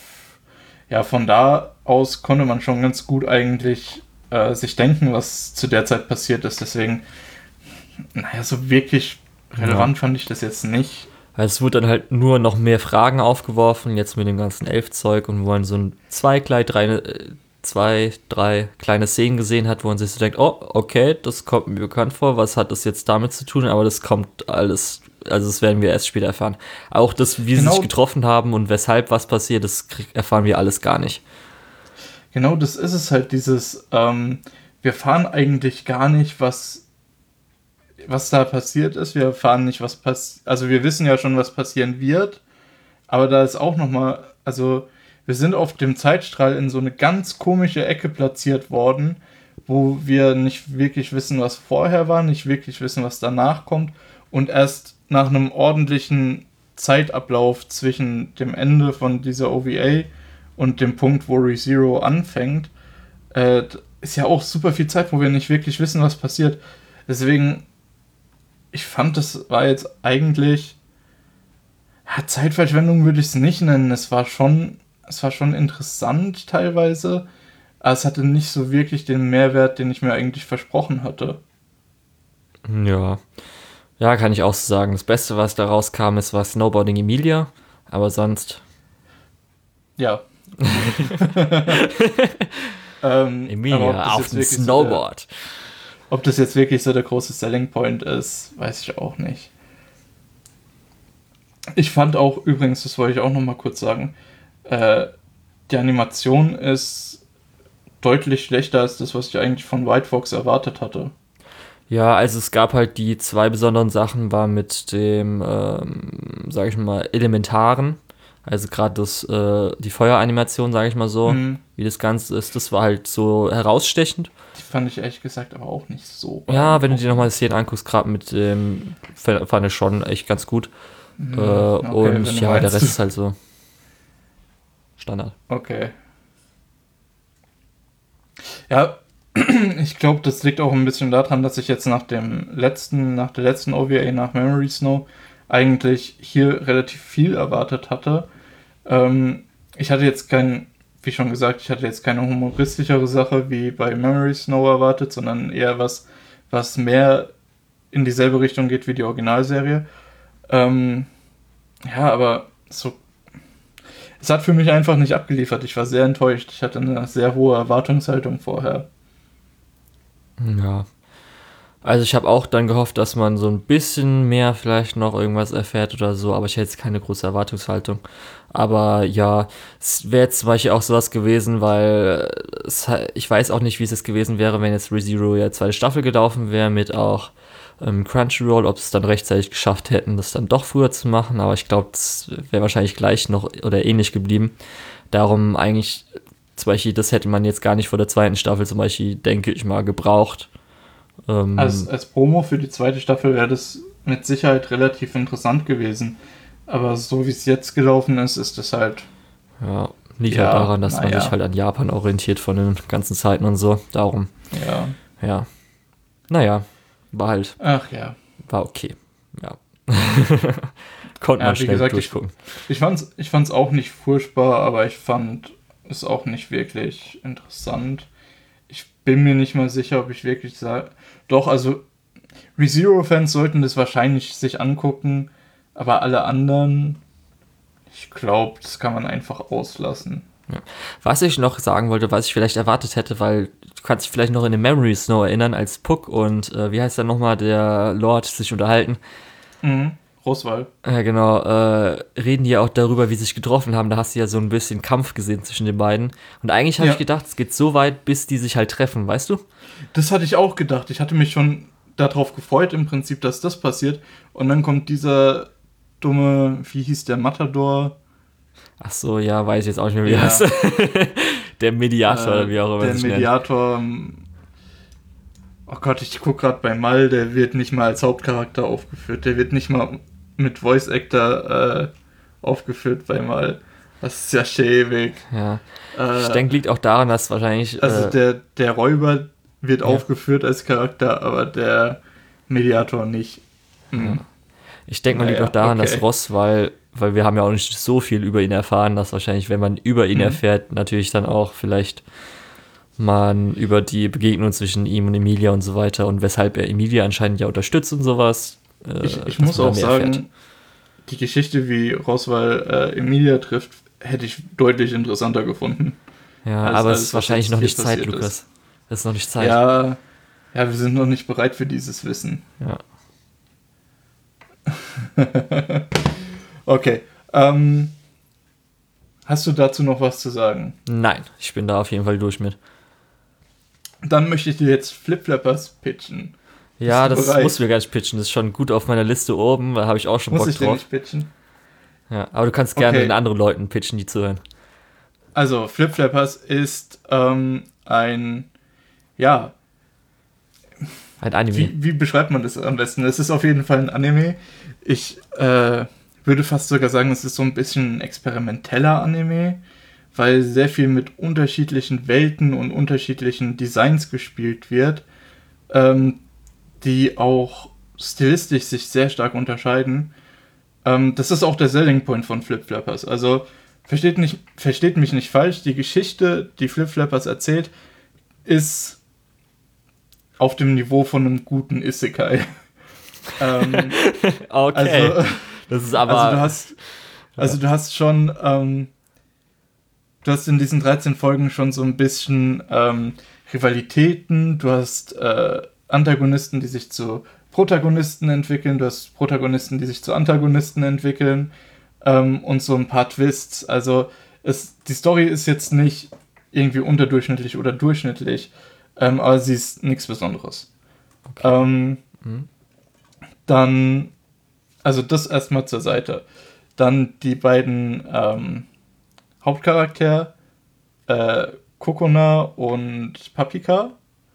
ja, von da aus konnte man schon ganz gut eigentlich äh, sich denken, was zu der Zeit passiert ist. Deswegen, naja, so wirklich relevant Ja. fand ich das jetzt nicht. Also es wurde dann halt nur noch mehr Fragen aufgeworfen, jetzt mit dem ganzen Elfzeug, und wo man so ein zwei, gleich drei, äh, zwei, drei kleine Szenen gesehen hat, wo man sich so denkt, oh, okay, das kommt mir bekannt vor, was hat das jetzt damit zu tun? Aber das kommt alles, also das werden wir erst später erfahren. Auch das, wie Genau. sie sich getroffen haben und weshalb was passiert, das krieg, erfahren wir alles gar nicht. Genau, das ist es halt, dieses, ähm, wir erfahren eigentlich gar nicht, was was da passiert ist. Wir erfahren nicht, was passiert. Also wir wissen ja schon, was passieren wird. Aber da ist auch nochmal, also wir sind auf dem Zeitstrahl in so eine ganz komische Ecke platziert worden, wo wir nicht wirklich wissen, was vorher war, nicht wirklich wissen, was danach kommt. Und erst nach einem ordentlichen Zeitablauf zwischen dem Ende von dieser O V A und dem Punkt, wo ReZero anfängt, äh, ist ja auch super viel Zeit, wo wir nicht wirklich wissen, was passiert. Deswegen, ich fand, das war jetzt eigentlich, ja, Zeitverschwendung würde ich es nicht nennen. Es war schon, es war schon interessant teilweise, aber es hatte nicht so wirklich den Mehrwert, den ich mir eigentlich versprochen hatte. Ja. Ja, kann ich auch so sagen. Das Beste, was da rauskam, ist, war Snowboarding Emilia, aber sonst... Ja. ähm, Emilia auf dem Snowboard. So der, ob das jetzt wirklich so der große Selling Point ist, weiß ich auch nicht. Ich fand auch, übrigens, das wollte ich auch nochmal kurz sagen, äh, die Animation ist deutlich schlechter als das, was ich eigentlich von White Fox erwartet hatte. Ja, also es gab halt die zwei besonderen Sachen, war mit dem, ähm, sag ich mal, Elementaren, also gerade das, äh, die Feueranimation, sag ich mal so, mhm. wie das Ganze ist, das war halt so herausstechend. Die fand ich ehrlich gesagt aber auch nicht so. Ja, wenn du dir nochmal die Szenen anguckst, gerade mit dem, fand ich schon echt ganz gut. Mhm, äh, okay, und ja, der Rest ist halt so Standard. Okay. Ja, ich glaube, das liegt auch ein bisschen daran, dass ich jetzt nach dem letzten, nach der letzten O V A, nach Memory Snow, eigentlich hier relativ viel erwartet hatte. Ähm, ich hatte jetzt kein, wie schon gesagt, ich hatte jetzt keine humoristischere Sache wie bei Memory Snow erwartet, sondern eher was, was mehr in dieselbe Richtung geht wie die Originalserie. Ähm, ja, aber so, es hat für mich einfach nicht abgeliefert. Ich war sehr enttäuscht. Ich hatte eine sehr hohe Erwartungshaltung vorher. Ja. Also ich habe auch dann gehofft, dass man so ein bisschen mehr vielleicht noch irgendwas erfährt oder so, aber ich hätte jetzt keine große Erwartungshaltung. Aber ja, es wäre jetzt zum Beispiel auch sowas gewesen, weil es, ich weiß auch nicht, wie es jetzt gewesen wäre, wenn jetzt ReZero ja zweite Staffel gelaufen wäre mit auch ähm, Crunchyroll, ob es dann rechtzeitig geschafft hätten, das dann doch früher zu machen, aber ich glaube, es wäre wahrscheinlich gleich noch oder ähnlich geblieben. Darum eigentlich, zum Beispiel, das hätte man jetzt gar nicht vor der zweiten Staffel zum Beispiel, denke ich mal, gebraucht. Ähm, Als, als Promo für die zweite Staffel wäre das mit Sicherheit relativ interessant gewesen. Aber so wie es jetzt gelaufen ist, ist es halt. Ja, liegt Ja, halt daran, dass man naja. sich halt an Japan orientiert von den ganzen Zeiten und so. Darum, Ja. ja. Naja, war halt, Ach ja. war okay. Ja. Konnte Ja, man wie schnell gesagt, durchgucken. Ich fand's, ich fand's auch nicht furchtbar, aber ich fand es auch nicht wirklich interessant. Ich bin mir nicht mal sicher, ob ich wirklich sage. Doch, also ReZero-Fans sollten das wahrscheinlich sich angucken, aber alle anderen, ich glaube, das kann man einfach auslassen. Ja. Was ich noch sagen wollte, was ich vielleicht erwartet hätte, weil du kannst dich vielleicht noch in den Memory Snow erinnern, als Puck und, äh, wie heißt der nochmal, der Lord sich unterhalten. Mhm. Roswell. Ja, genau, äh, reden die ja auch darüber, wie sie sich getroffen haben. Da hast du ja so ein bisschen Kampf gesehen zwischen den beiden. Und eigentlich habe Ja. ich gedacht, es geht so weit, bis die sich halt treffen, weißt du? Das hatte ich auch gedacht. Ich hatte mich schon darauf gefreut, im Prinzip, dass das passiert. Und dann kommt dieser dumme, wie hieß der, Matador? Ach so, ja, weiß ich jetzt auch nicht mehr, wie er Ja. heißt. Der Mediator, Äh, oder wie auch immer Der sich nennt. Mediator. ähm, Oh Gott, ich gucke gerade bei Mal, der wird nicht mal als Hauptcharakter aufgeführt. Der wird nicht mal mit Voice Actor äh, aufgeführt bei Mal. Das ist ja schäbig. Ja. Äh, Ich denke, liegt auch daran, dass wahrscheinlich. also äh, der, der Räuber wird Ja. aufgeführt als Charakter, aber der Mediator nicht. Hm. Ich denke mal, liegt Naja, auch daran, okay. dass Ross, weil, weil wir haben ja auch nicht so viel über ihn erfahren, dass wahrscheinlich, wenn man über ihn Mhm. erfährt, natürlich dann auch vielleicht man über die Begegnung zwischen ihm und Emilia und so weiter und weshalb er Emilia anscheinend ja unterstützt und sowas. Äh, Ich, ich dass muss man da auch mehr sagen, erfährt. die Geschichte, wie Roswell äh, Emilia trifft, hätte ich deutlich interessanter gefunden. Ja, als aber es alles, ist was wahrscheinlich jetzt noch hier nicht Zeit, passiert Lukas. Es ist noch nicht Zeit. Ja, ja, wir sind noch nicht bereit für dieses Wissen. Ja. Okay. Ähm, hast du dazu noch was zu sagen? Nein, ich bin da auf jeden Fall durch mit. Dann möchte ich dir jetzt Flip-Flappers pitchen. Ja, Bist du das bereit? musst du mir gar nicht pitchen. Das ist schon gut auf meiner Liste oben. Da habe ich auch schon Muss Bock ich dir drauf. nicht pitchen? Ja, aber du kannst gerne Okay. den anderen Leuten pitchen, die zuhören. Also, Flip-Flappers ist ähm, ein, ja, Ein Anime. wie, wie beschreibt man das am besten? Es ist auf jeden Fall ein Anime. Ich äh, würde fast sogar sagen, es ist so ein bisschen ein experimenteller Anime, weil sehr viel mit unterschiedlichen Welten und unterschiedlichen Designs gespielt wird, ähm, die auch stilistisch sich sehr stark unterscheiden. Ähm, das ist auch der Selling Point von Flip Flappers. Also versteht, nicht, versteht mich nicht falsch, die Geschichte, die Flip Flappers erzählt, ist auf dem Niveau von einem guten Isekai. ähm, Okay. also, das ist aber. also du hast, also du hast schon, ähm, du hast in diesen dreizehn Folgen schon so ein bisschen ähm, Rivalitäten, du hast äh, Antagonisten, die sich zu Protagonisten entwickeln, du hast Protagonisten, die sich zu Antagonisten entwickeln ähm, und so ein paar Twists. Also es, die Story ist jetzt nicht irgendwie unterdurchschnittlich oder durchschnittlich, ähm, aber sie ist nichts Besonderes. Okay. Ähm, Mhm. Dann, also das erstmal zur Seite. Dann die beiden ähm, Hauptcharaktere, äh, Kokona und Papika,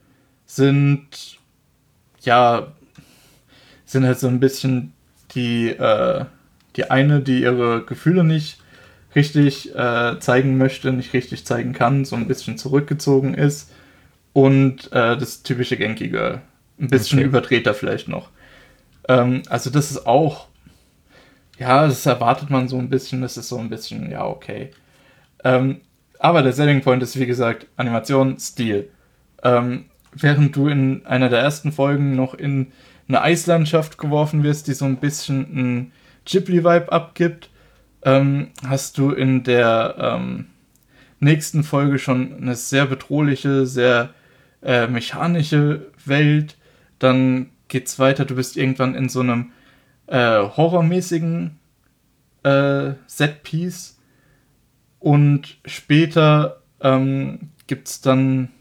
sind, ja, sind halt so ein bisschen die, äh, die eine, die ihre Gefühle nicht richtig äh, zeigen möchte, nicht richtig zeigen kann, so ein bisschen zurückgezogen ist. Und äh, das typische Genki Girl. Ein bisschen Okay. überdrehter vielleicht noch. Ähm, also das ist auch, ja, das erwartet man so ein bisschen, das ist so ein bisschen, ja, okay. Ähm, aber der Selling Point ist, wie gesagt, Animation, Stil. Ähm, während du in einer der ersten Folgen noch in eine Eislandschaft geworfen wirst, die so ein bisschen einen Ghibli-Vibe abgibt, ähm, hast du in der ähm, nächsten Folge schon eine sehr bedrohliche, sehr äh, mechanische Welt. Dann geht's weiter, du bist irgendwann in so einem äh, horrormäßigen äh, Setpiece. Und später ähm, gibt's dann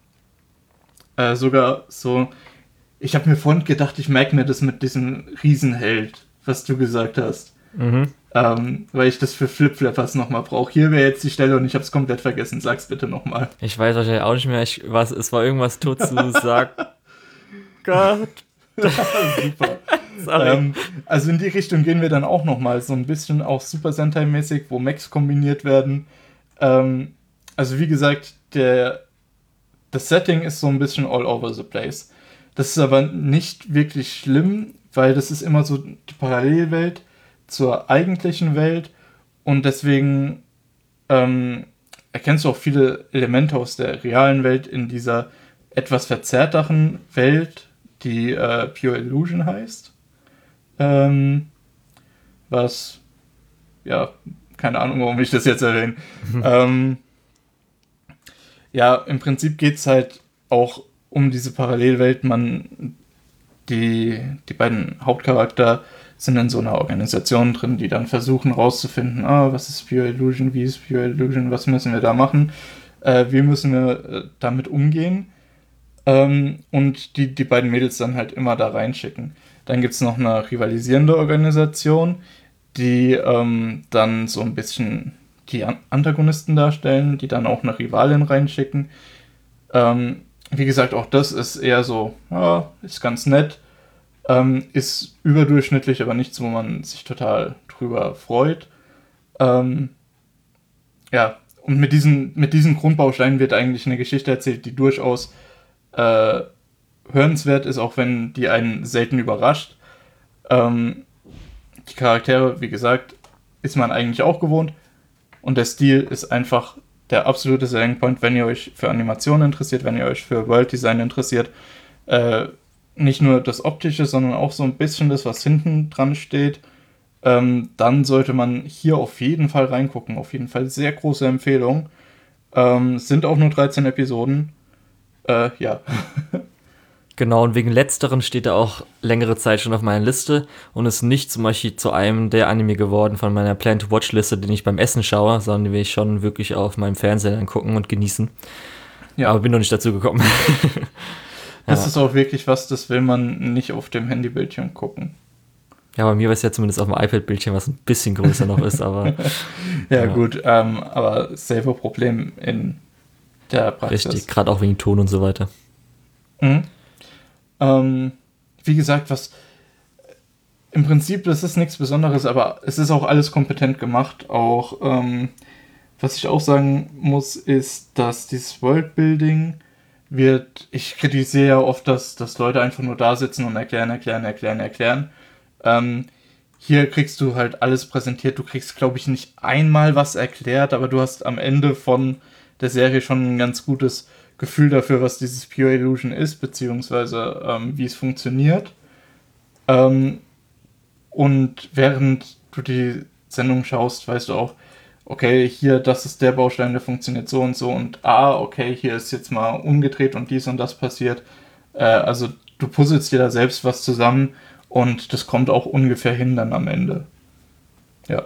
äh, sogar so, ich habe mir vorhin gedacht, ich merke mir das mit diesem Riesenheld, was du gesagt hast. Mhm. Ähm, weil ich das für Flip-Flappers nochmal brauche. Hier wäre jetzt die Stelle und ich habe es komplett vergessen. Sag's bitte nochmal. Ich weiß wahrscheinlich auch nicht mehr, ich, was, es war irgendwas Tutsu, sagt Gott. Super. ähm, also in die Richtung gehen wir dann auch nochmal. So ein bisschen auch Super Sentai-mäßig, wo Mechs kombiniert werden. Ähm, also wie gesagt, der, das Setting ist so ein bisschen all over the place. Das ist aber nicht wirklich schlimm, weil das ist immer so die Parallelwelt zur eigentlichen Welt und deswegen ähm, erkennst du auch viele Elemente aus der realen Welt in dieser etwas verzerrteren Welt, die äh, Pure Illusion heißt. Ähm, was, ja, keine Ahnung, warum ich das jetzt erwähne. ähm, ja, im Prinzip geht es halt auch um diese Parallelwelt. Man, die, die beiden Hauptcharakter sind in so einer Organisation drin, die dann versuchen rauszufinden, ah, was ist Pure Illusion, wie ist Pure Illusion, was müssen wir da machen, äh, wie müssen wir äh, damit umgehen. Ähm, und die, die beiden Mädels dann halt immer da reinschicken. Dann gibt es noch eine rivalisierende Organisation, die ähm, dann so ein bisschen die Antagonisten darstellen, die dann auch eine Rivalin reinschicken. Ähm, wie gesagt, auch das ist eher so, ja, ist ganz nett, ähm, ist überdurchschnittlich, aber nichts, wo man sich total drüber freut. Ähm, ja, und mit diesen, mit diesen Grundbausteinen wird eigentlich eine Geschichte erzählt, die durchaus äh, hörenswert ist, auch wenn die einen selten überrascht. Ähm, die Charaktere, wie gesagt, ist man eigentlich auch gewohnt. Und der Stil ist einfach der absolute Selling Point, wenn ihr euch für Animationen interessiert, wenn ihr euch für World Design interessiert. Äh, nicht nur das Optische, sondern auch so ein bisschen das, was hinten dran steht. Ähm, dann sollte man hier auf jeden Fall reingucken. Auf jeden Fall sehr große Empfehlung. Ähm, es sind auch nur dreizehn Episoden. Äh, ja. Genau, und wegen letzteren steht er auch längere Zeit schon auf meiner Liste und ist nicht zum Beispiel zu einem der Anime geworden von meiner Plan-to-Watch-Liste, den ich beim Essen schaue, sondern den will ich schon wirklich auf meinem Fernseher angucken und genießen. Ja. Aber bin noch nicht dazu gekommen. Das ja. ist auch wirklich was, das will man nicht auf dem Handybildschirm gucken. Ja, bei mir war es ja zumindest auf dem iPad-Bildschirm, was ein bisschen größer noch ist, aber... ja, ja, gut, ähm, aber selber Problem in der Praxis. Richtig, gerade auch wegen Ton und so weiter. Mhm. Ähm, wie gesagt, was im Prinzip, das ist nichts Besonderes, aber es ist auch alles kompetent gemacht. Auch, ähm, was ich auch sagen muss, ist, dass dieses Worldbuilding wird, ich kritisiere ja oft, dass, dass Leute einfach nur da sitzen und erklären, erklären, erklären, erklären. Ähm, hier kriegst du halt alles präsentiert. Du kriegst, glaube ich, nicht einmal was erklärt, aber du hast am Ende von der Serie schon ein ganz gutes Gefühl dafür, was dieses Pure Illusion ist, beziehungsweise ähm, wie es funktioniert. Ähm, und während du die Sendung schaust, weißt du auch, okay, hier, das ist der Baustein, der funktioniert so und so und ah, okay, hier ist jetzt mal umgedreht und dies und das passiert. Äh, also du puzzelst dir da selbst was zusammen und das kommt auch ungefähr hin dann am Ende. Ja.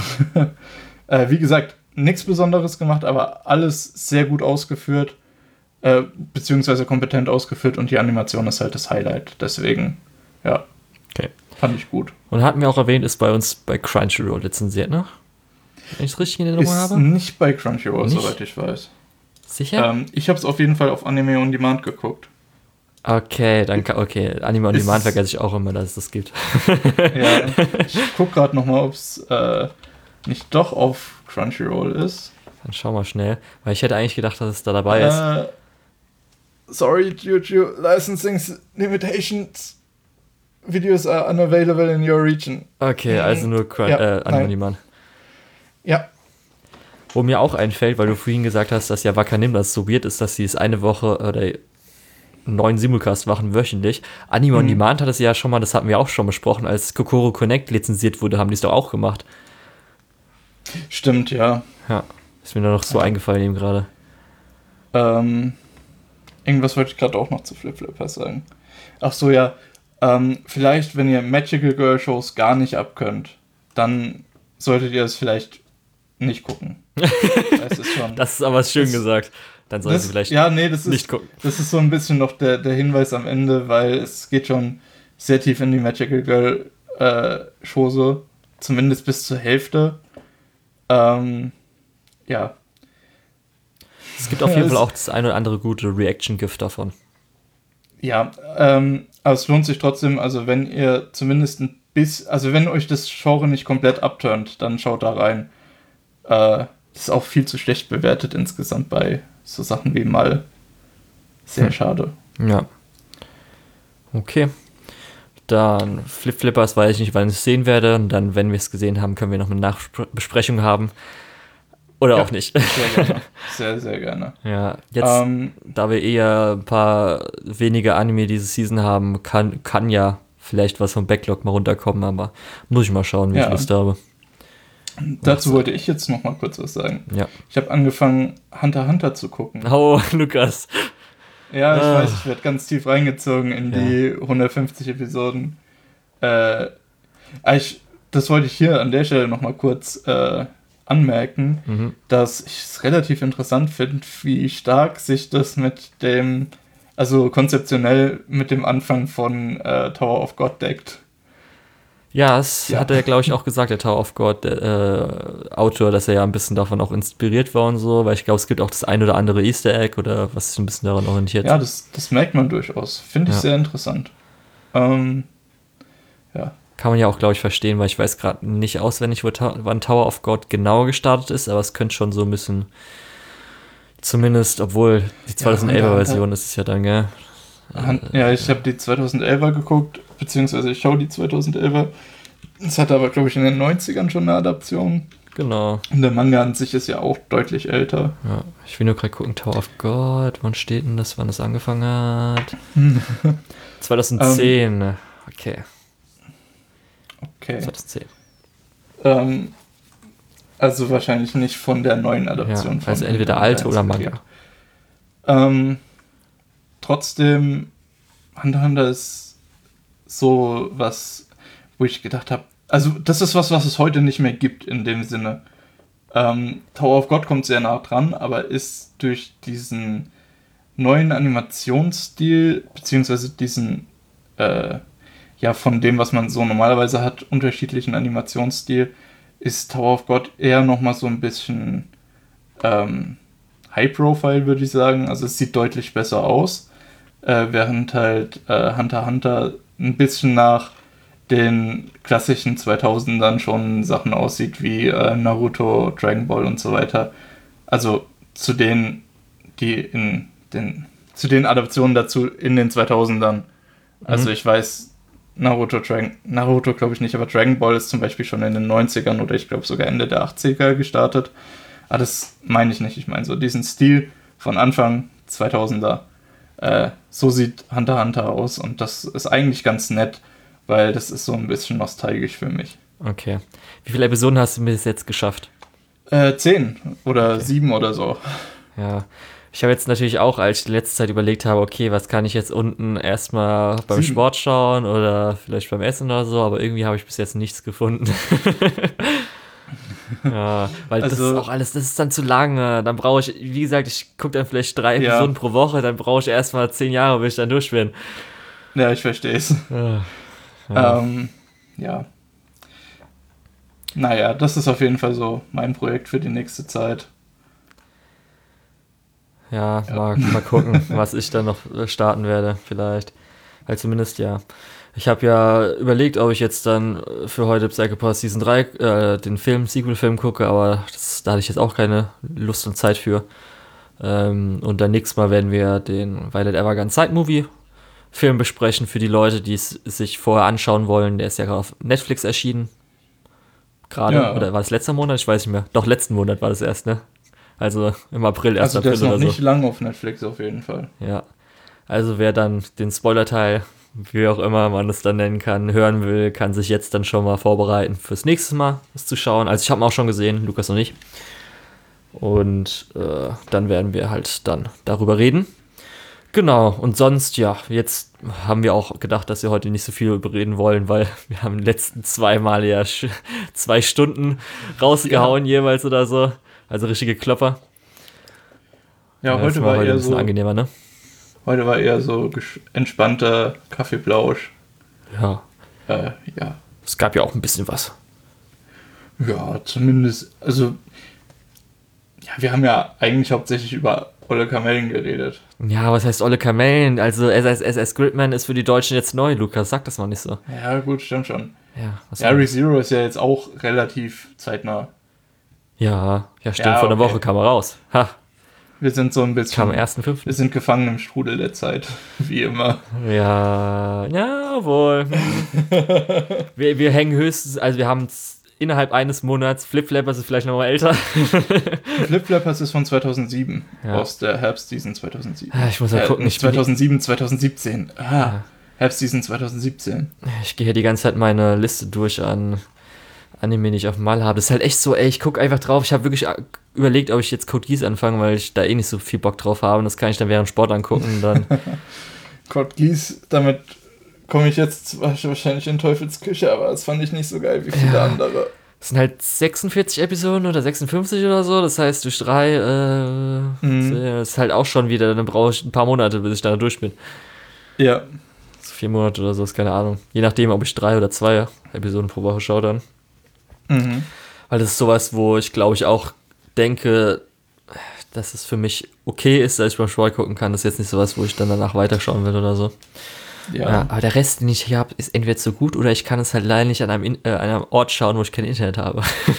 äh, wie gesagt, nichts Besonderes gemacht, aber alles sehr gut ausgeführt. Äh, beziehungsweise kompetent ausgeführt und die Animation ist halt das Highlight. Deswegen, ja, okay. Fand ich gut. Und hatten wir auch erwähnt, ist bei uns bei Crunchyroll lizenziert, ne? Wenn ich es richtig in Erinnerung ist habe? Nicht bei Crunchyroll, nicht? Soweit ich weiß. Sicher? Ähm, ich habe es auf jeden Fall auf Anime On Demand geguckt. Okay, dann kann, okay, Anime On Demand vergesse ich auch immer, dass es das gibt. Ja, ich gucke gerade nochmal, ob es äh, nicht doch auf Crunchyroll ist. Dann schau mal schnell, weil ich hätte eigentlich gedacht, dass es da dabei ist. Äh, sorry, Juju, Licensing Limitations. videos are unavailable in your region. Okay, also nur Cry- Ja, äh, Anime nein. on Demand. Ja, Wo mir auch einfällt, weil du vorhin gesagt hast, dass ja Wakanim das so weird ist, dass sie es eine Woche oder einen neuen Simulcast machen wöchentlich. Anime on Mhm. Demand hat es ja schon mal, das hatten wir auch schon besprochen, als Kokoro Connect lizenziert wurde, haben die es doch auch gemacht. stimmt, ja. Ja, ist mir da noch so Ja. eingefallen eben gerade. Ähm, irgendwas wollte ich gerade auch noch zu Flip Flippers sagen. Ach so, ja. Ähm, vielleicht, wenn ihr Magical Girl Shows gar nicht abkönnt, dann solltet ihr es vielleicht nicht gucken. Das ist schon. Das ist aber schön Das- gesagt. Dann sollen das, sie vielleicht ja, nee, das nicht ist, gucken. das ist so ein bisschen noch der, der Hinweis am Ende, weil es geht schon sehr tief in die Magical Girl äh, Chose, zumindest bis zur Hälfte. Ähm, ja. Es gibt auf Ja, jeden Fall es- auch das eine oder andere gute Reaction-Gift davon. Ja, ähm, aber es lohnt sich trotzdem, also wenn ihr zumindest ein bisschen, also wenn euch das Genre nicht komplett abturnt, dann schaut da rein. Äh, das ist auch viel zu schlecht bewertet insgesamt bei so Sachen wie Mal. Sehr Hm. schade. Ja. Okay. Dann Flip Flippers weiß ich nicht, wann ich es sehen werde. Und dann, wenn wir es gesehen haben, können wir noch eine Nachbesprechung haben. Oder Ja. auch nicht. Sehr gerne. Sehr, sehr gerne. Ja, jetzt, Ähm, da wir eher ein paar wenige Anime diese Season haben, kann, kann ja vielleicht was vom Backlog mal runterkommen, aber muss ich mal schauen, wie Ja. ich Lust habe. dazu wollte ich jetzt noch mal kurz was sagen. Ja. Ich habe angefangen, Hunter x Hunter zu gucken. Oh, Lukas. Ja, ich Ah. weiß, ich werde ganz tief reingezogen in Ja. die hundertfünfzig Episoden. Äh, ich, das wollte ich hier an der Stelle noch mal kurz äh, anmerken, Mhm. dass ich es relativ interessant finde, wie stark sich das mit dem, also konzeptionell mit dem Anfang von äh, Tower of God deckt. Ja, das Ja. hat er, glaube ich, auch gesagt, der Tower of God, der äh, Autor, dass er ja ein bisschen davon auch inspiriert war und so, weil ich glaube, es gibt auch das ein oder andere Easter Egg oder was sich ein bisschen daran orientiert. Ja, das, das merkt man durchaus. Finde ich Ja. sehr interessant. Ähm, ja. Kann man ja auch, glaube ich, verstehen, weil ich weiß gerade nicht auswendig, wo Ta- wann Tower of God genau gestartet ist, aber es könnte schon so ein bisschen, zumindest, obwohl die zweitausendelfer Version ist es ja dann, gell? Han- Ja, ich habe die zweitausendelfer geguckt, beziehungsweise ich schaue die zweitausendelfer. Es hatte aber, glaube ich, in den neunzigern schon eine Adaption. Genau. Und der Manga an sich ist ja auch deutlich älter. Ja, ich will nur gerade gucken, Tower of God, wann steht denn das, wann das angefangen hat? zweitausendzehn, okay, Okay. zweitausendzehn. Ähm, also wahrscheinlich nicht von der neuen Adaption. Ja, von also entweder alte oder Manga. Ähm, trotzdem, Hunter x Hunter ist so was, wo ich gedacht habe, also das ist was, was es heute nicht mehr gibt in dem Sinne. Ähm, Tower of God kommt sehr nah dran, aber ist durch diesen neuen Animationsstil, beziehungsweise diesen, äh, ja, von dem, was man so normalerweise hat, unterschiedlichen Animationsstil, ist Tower of God eher nochmal so ein bisschen ähm, High-Profile, würde ich sagen. Also es sieht deutlich besser aus, äh, während halt äh, Hunter x Hunter ein bisschen nach den klassischen zweitausendern schon Sachen aussieht, wie äh, Naruto, Dragon Ball und so weiter. Also zu denen, die in den, zu den Adaptionen dazu in den zweitausendern. Also Mhm. ich weiß, Naruto, Dragon, Naruto glaube ich nicht, aber Dragon Ball ist zum Beispiel schon in den neunzigern oder ich glaube sogar Ende der achtziger gestartet. Aber das meine ich nicht. Ich meine so diesen Stil von Anfang zweitausender. Äh, so sieht Hunter x Hunter aus und das ist eigentlich ganz nett, weil das ist so ein bisschen nostalgisch für mich. Okay. Wie viele Episoden hast du bis jetzt geschafft? Äh, zehn oder Okay. sieben oder so. Ja. Ich habe jetzt natürlich auch, als ich die letzte Zeit überlegt habe, okay, was kann ich jetzt unten erstmal beim Sieben. Sport schauen oder vielleicht beim Essen oder so, aber irgendwie habe ich bis jetzt nichts gefunden. Ja, weil das Also- ist auch alles, das ist dann zu lange. Dann brauche ich, wie gesagt, ich gucke dann vielleicht drei Ja. Episoden pro Woche, dann brauche ich erstmal zehn Jahre, bis ich dann durch bin. Ja, ich verstehe es. Ja. Ja. Ähm, ja. Naja, das ist auf jeden Fall so mein Projekt für die nächste Zeit. Ja, Ja. Mal, mal gucken, was ich dann noch äh, starten werde, vielleicht. Weil zumindest ja. Ich habe ja überlegt, ob ich jetzt dann äh, für heute Psychopath Season drei äh, den Film, Sequel-Film gucke, aber das, da hatte ich jetzt auch keine Lust und Zeit für. Ähm, und dann nächstes Mal werden wir den Violet Evergarden Side-Movie Film besprechen für die Leute, die es sich vorher anschauen wollen. Der ist ja gerade auf Netflix erschienen. Gerade, ja. Oder war das letzter Monat? Ich weiß nicht mehr. Doch, letzten Monat war das erst, ne? Also im April, erster April oder so. Also der ist noch nicht so. lang auf Netflix auf jeden Fall. Ja, also wer dann den Spoiler-Teil, wie auch immer man es dann nennen kann, hören will, kann sich jetzt dann schon mal vorbereiten fürs nächste Mal, es zu schauen. Also ich habe ihn auch schon gesehen, Lukas noch nicht. Und äh, dann werden wir halt dann darüber reden. Genau, und sonst, ja, jetzt haben wir auch gedacht, dass wir heute nicht so viel überreden wollen, weil wir haben die letzten zweimal ja sch- zwei Stunden rausgehauen ja. jeweils oder so. Also richtige Klopper. Ja, ja heute war, war heute eher ein bisschen so angenehmer, ne? Heute war eher so gesch- entspannter Kaffeeplausch. Ja. Äh, ja. Es gab ja auch ein bisschen was. Ja, zumindest, also, ja, wir haben ja eigentlich hauptsächlich über Olle Kamellen geredet. Ja, was heißt Olle Kamellen? Also S S S S Gridman ist für die Deutschen jetzt neu, Lukas, sag das mal nicht so. Ja, gut, stimmt schon. Ja, was ja ReZero ist ja jetzt auch relativ zeitnah. Ja, ja, stimmt, ja, vor einer okay. Woche kam er raus. Ha. Wir sind so ein bisschen... Kam am ersten fünften Wir sind gefangen im Strudel der Zeit, wie immer. Ja, ja, wohl. wir, wir hängen höchstens, also wir haben innerhalb eines Monats, Flip-Flappers ist vielleicht noch mal älter. Flip-Flappers ist von zweitausendsieben, ja. Aus der Herbstseason zweitausendsieben. Ah, ich muss mal gucken. Äh, zweitausendsieben, zweitausendsiebzehn. Ah, ja. Herbstseason zweitausendsiebzehn. Ich gehe hier die ganze Zeit meine Liste durch an Anime, die ich auf dem Mal habe. Das ist halt echt so, ey, ich gucke einfach drauf. Ich habe wirklich überlegt, ob ich jetzt Code Geass anfange, weil ich da eh nicht so viel Bock drauf habe. Und das kann ich dann während Sport angucken. Dann Code Geass, damit komme ich jetzt wahrscheinlich in Teufels Küche, aber das fand ich nicht so geil wie viele ja. andere. Das sind halt sechsundvierzig Episoden oder sechsundfünfzig oder so. Das heißt, durch drei äh, mhm. das ist halt auch schon wieder, dann brauche ich ein paar Monate, bis ich da durch bin. Ja. So vier Monate oder so, ist keine Ahnung. Je nachdem, ob ich drei oder zwei Episoden pro Woche schaue dann. Mhm. Weil das ist sowas, wo ich glaube ich auch denke, dass es für mich okay ist, dass ich beim Sport gucken kann. Das ist jetzt nicht sowas, wo ich dann danach weiterschauen will oder so. Ja. Ja, aber der Rest, den ich hier habe, ist entweder zu gut oder ich kann es halt leider nicht an einem, äh, an einem Ort schauen, wo ich kein Internet habe.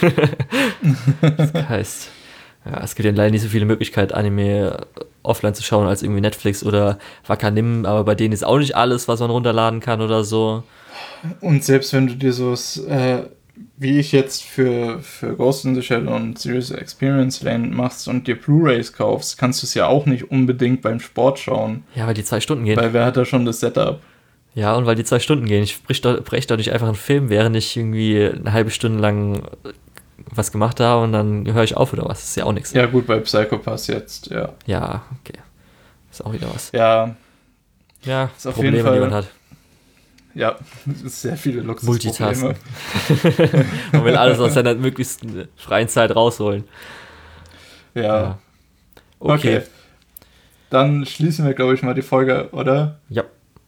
Das heißt, ja, es gibt ja leider nicht so viele Möglichkeiten, Anime offline zu schauen, als irgendwie Netflix oder Wakanim, aber bei denen ist auch nicht alles, was man runterladen kann oder so. Und selbst wenn du dir so äh, wie ich jetzt für, für Ghost in the Shell und Serious Experience Lane machst und dir Blu-Rays kaufst, kannst du es ja auch nicht unbedingt beim Sport schauen. Ja, weil die zwei Stunden gehen. Weil wer hat da schon das Setup? Ja, und weil die zwei Stunden gehen. Ich breche doch, brech doch nicht einfach einen Film, während ich irgendwie eine halbe Stunde lang was gemacht habe und dann höre ich auf oder was. Das ist ja auch nichts. Ja gut, bei Psychopath jetzt, ja. Ja, okay. Ist auch wieder was. Ja. Ja, ist auf Probleme, jeden Fall, die man hat. Ja, sehr viele Luxusprobleme. Multitasken. Man will alles aus seiner möglichst freien Zeit rausholen. Ja. ja. Okay. okay. Dann schließen wir, glaube ich, mal die Folge, oder? Ja.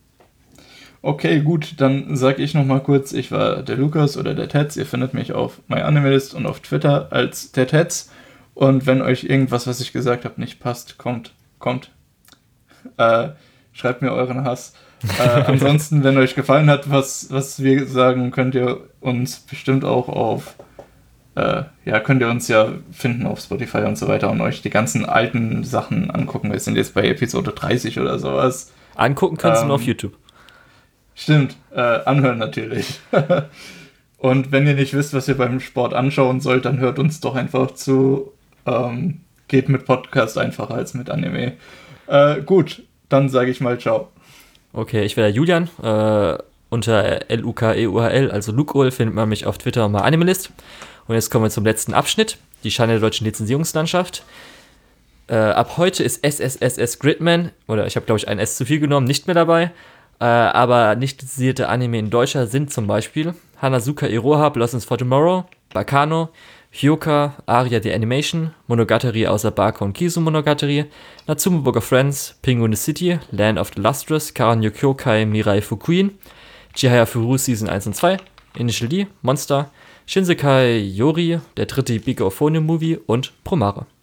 Okay, gut, dann sage ich nochmal kurz, ich war der Lukas oder der Tetz. Ihr findet mich auf MyAnimeList und auf Twitter als der Tetz. Und wenn euch irgendwas, was ich gesagt habe, nicht passt, kommt, kommt. Äh, schreibt mir euren Hass. äh, ansonsten, wenn euch gefallen hat, was, was wir sagen, könnt ihr uns bestimmt auch auf, äh, ja, könnt ihr uns ja finden auf Spotify und so weiter und euch die ganzen alten Sachen angucken. Wir sind jetzt bei Episode dreißig oder sowas. Angucken kannst ähm, du nur auf YouTube. Stimmt, äh, anhören natürlich. Und wenn ihr nicht wisst, was ihr beim Sport anschauen sollt, dann hört uns doch einfach zu. Ähm, geht mit Podcast einfacher als mit Anime. Äh, gut, dann sage ich mal ciao. Okay, ich wäre der Julian, äh, unter L U K E U H L, also Lukeul, findet man mich auf Twitter und MyAnimeList. Und jetzt kommen wir zum letzten Abschnitt, die Schande der deutschen Lizenzierungslandschaft. Äh, ab heute ist S S S S Gridman, oder ich habe glaube ich ein S zu viel genommen, nicht mehr dabei. Äh, aber nicht lizenzierte Anime in Deutscher sind zum Beispiel Hanazuka Iroha, Blossoms for Tomorrow, Bakano, Hyoka, Aria the Animation, Monogatari außer Baka und Kisu Monogatari, Natsume Book of Friends, Penguin the City, Land of the Lustrous, Karanyo Kyokai Mirai Fukuin, Chihaya Furu Season eins und zwei, Initial D, Monster, Shinsekai Yori, der dritte Big of Phone Movie und Promare.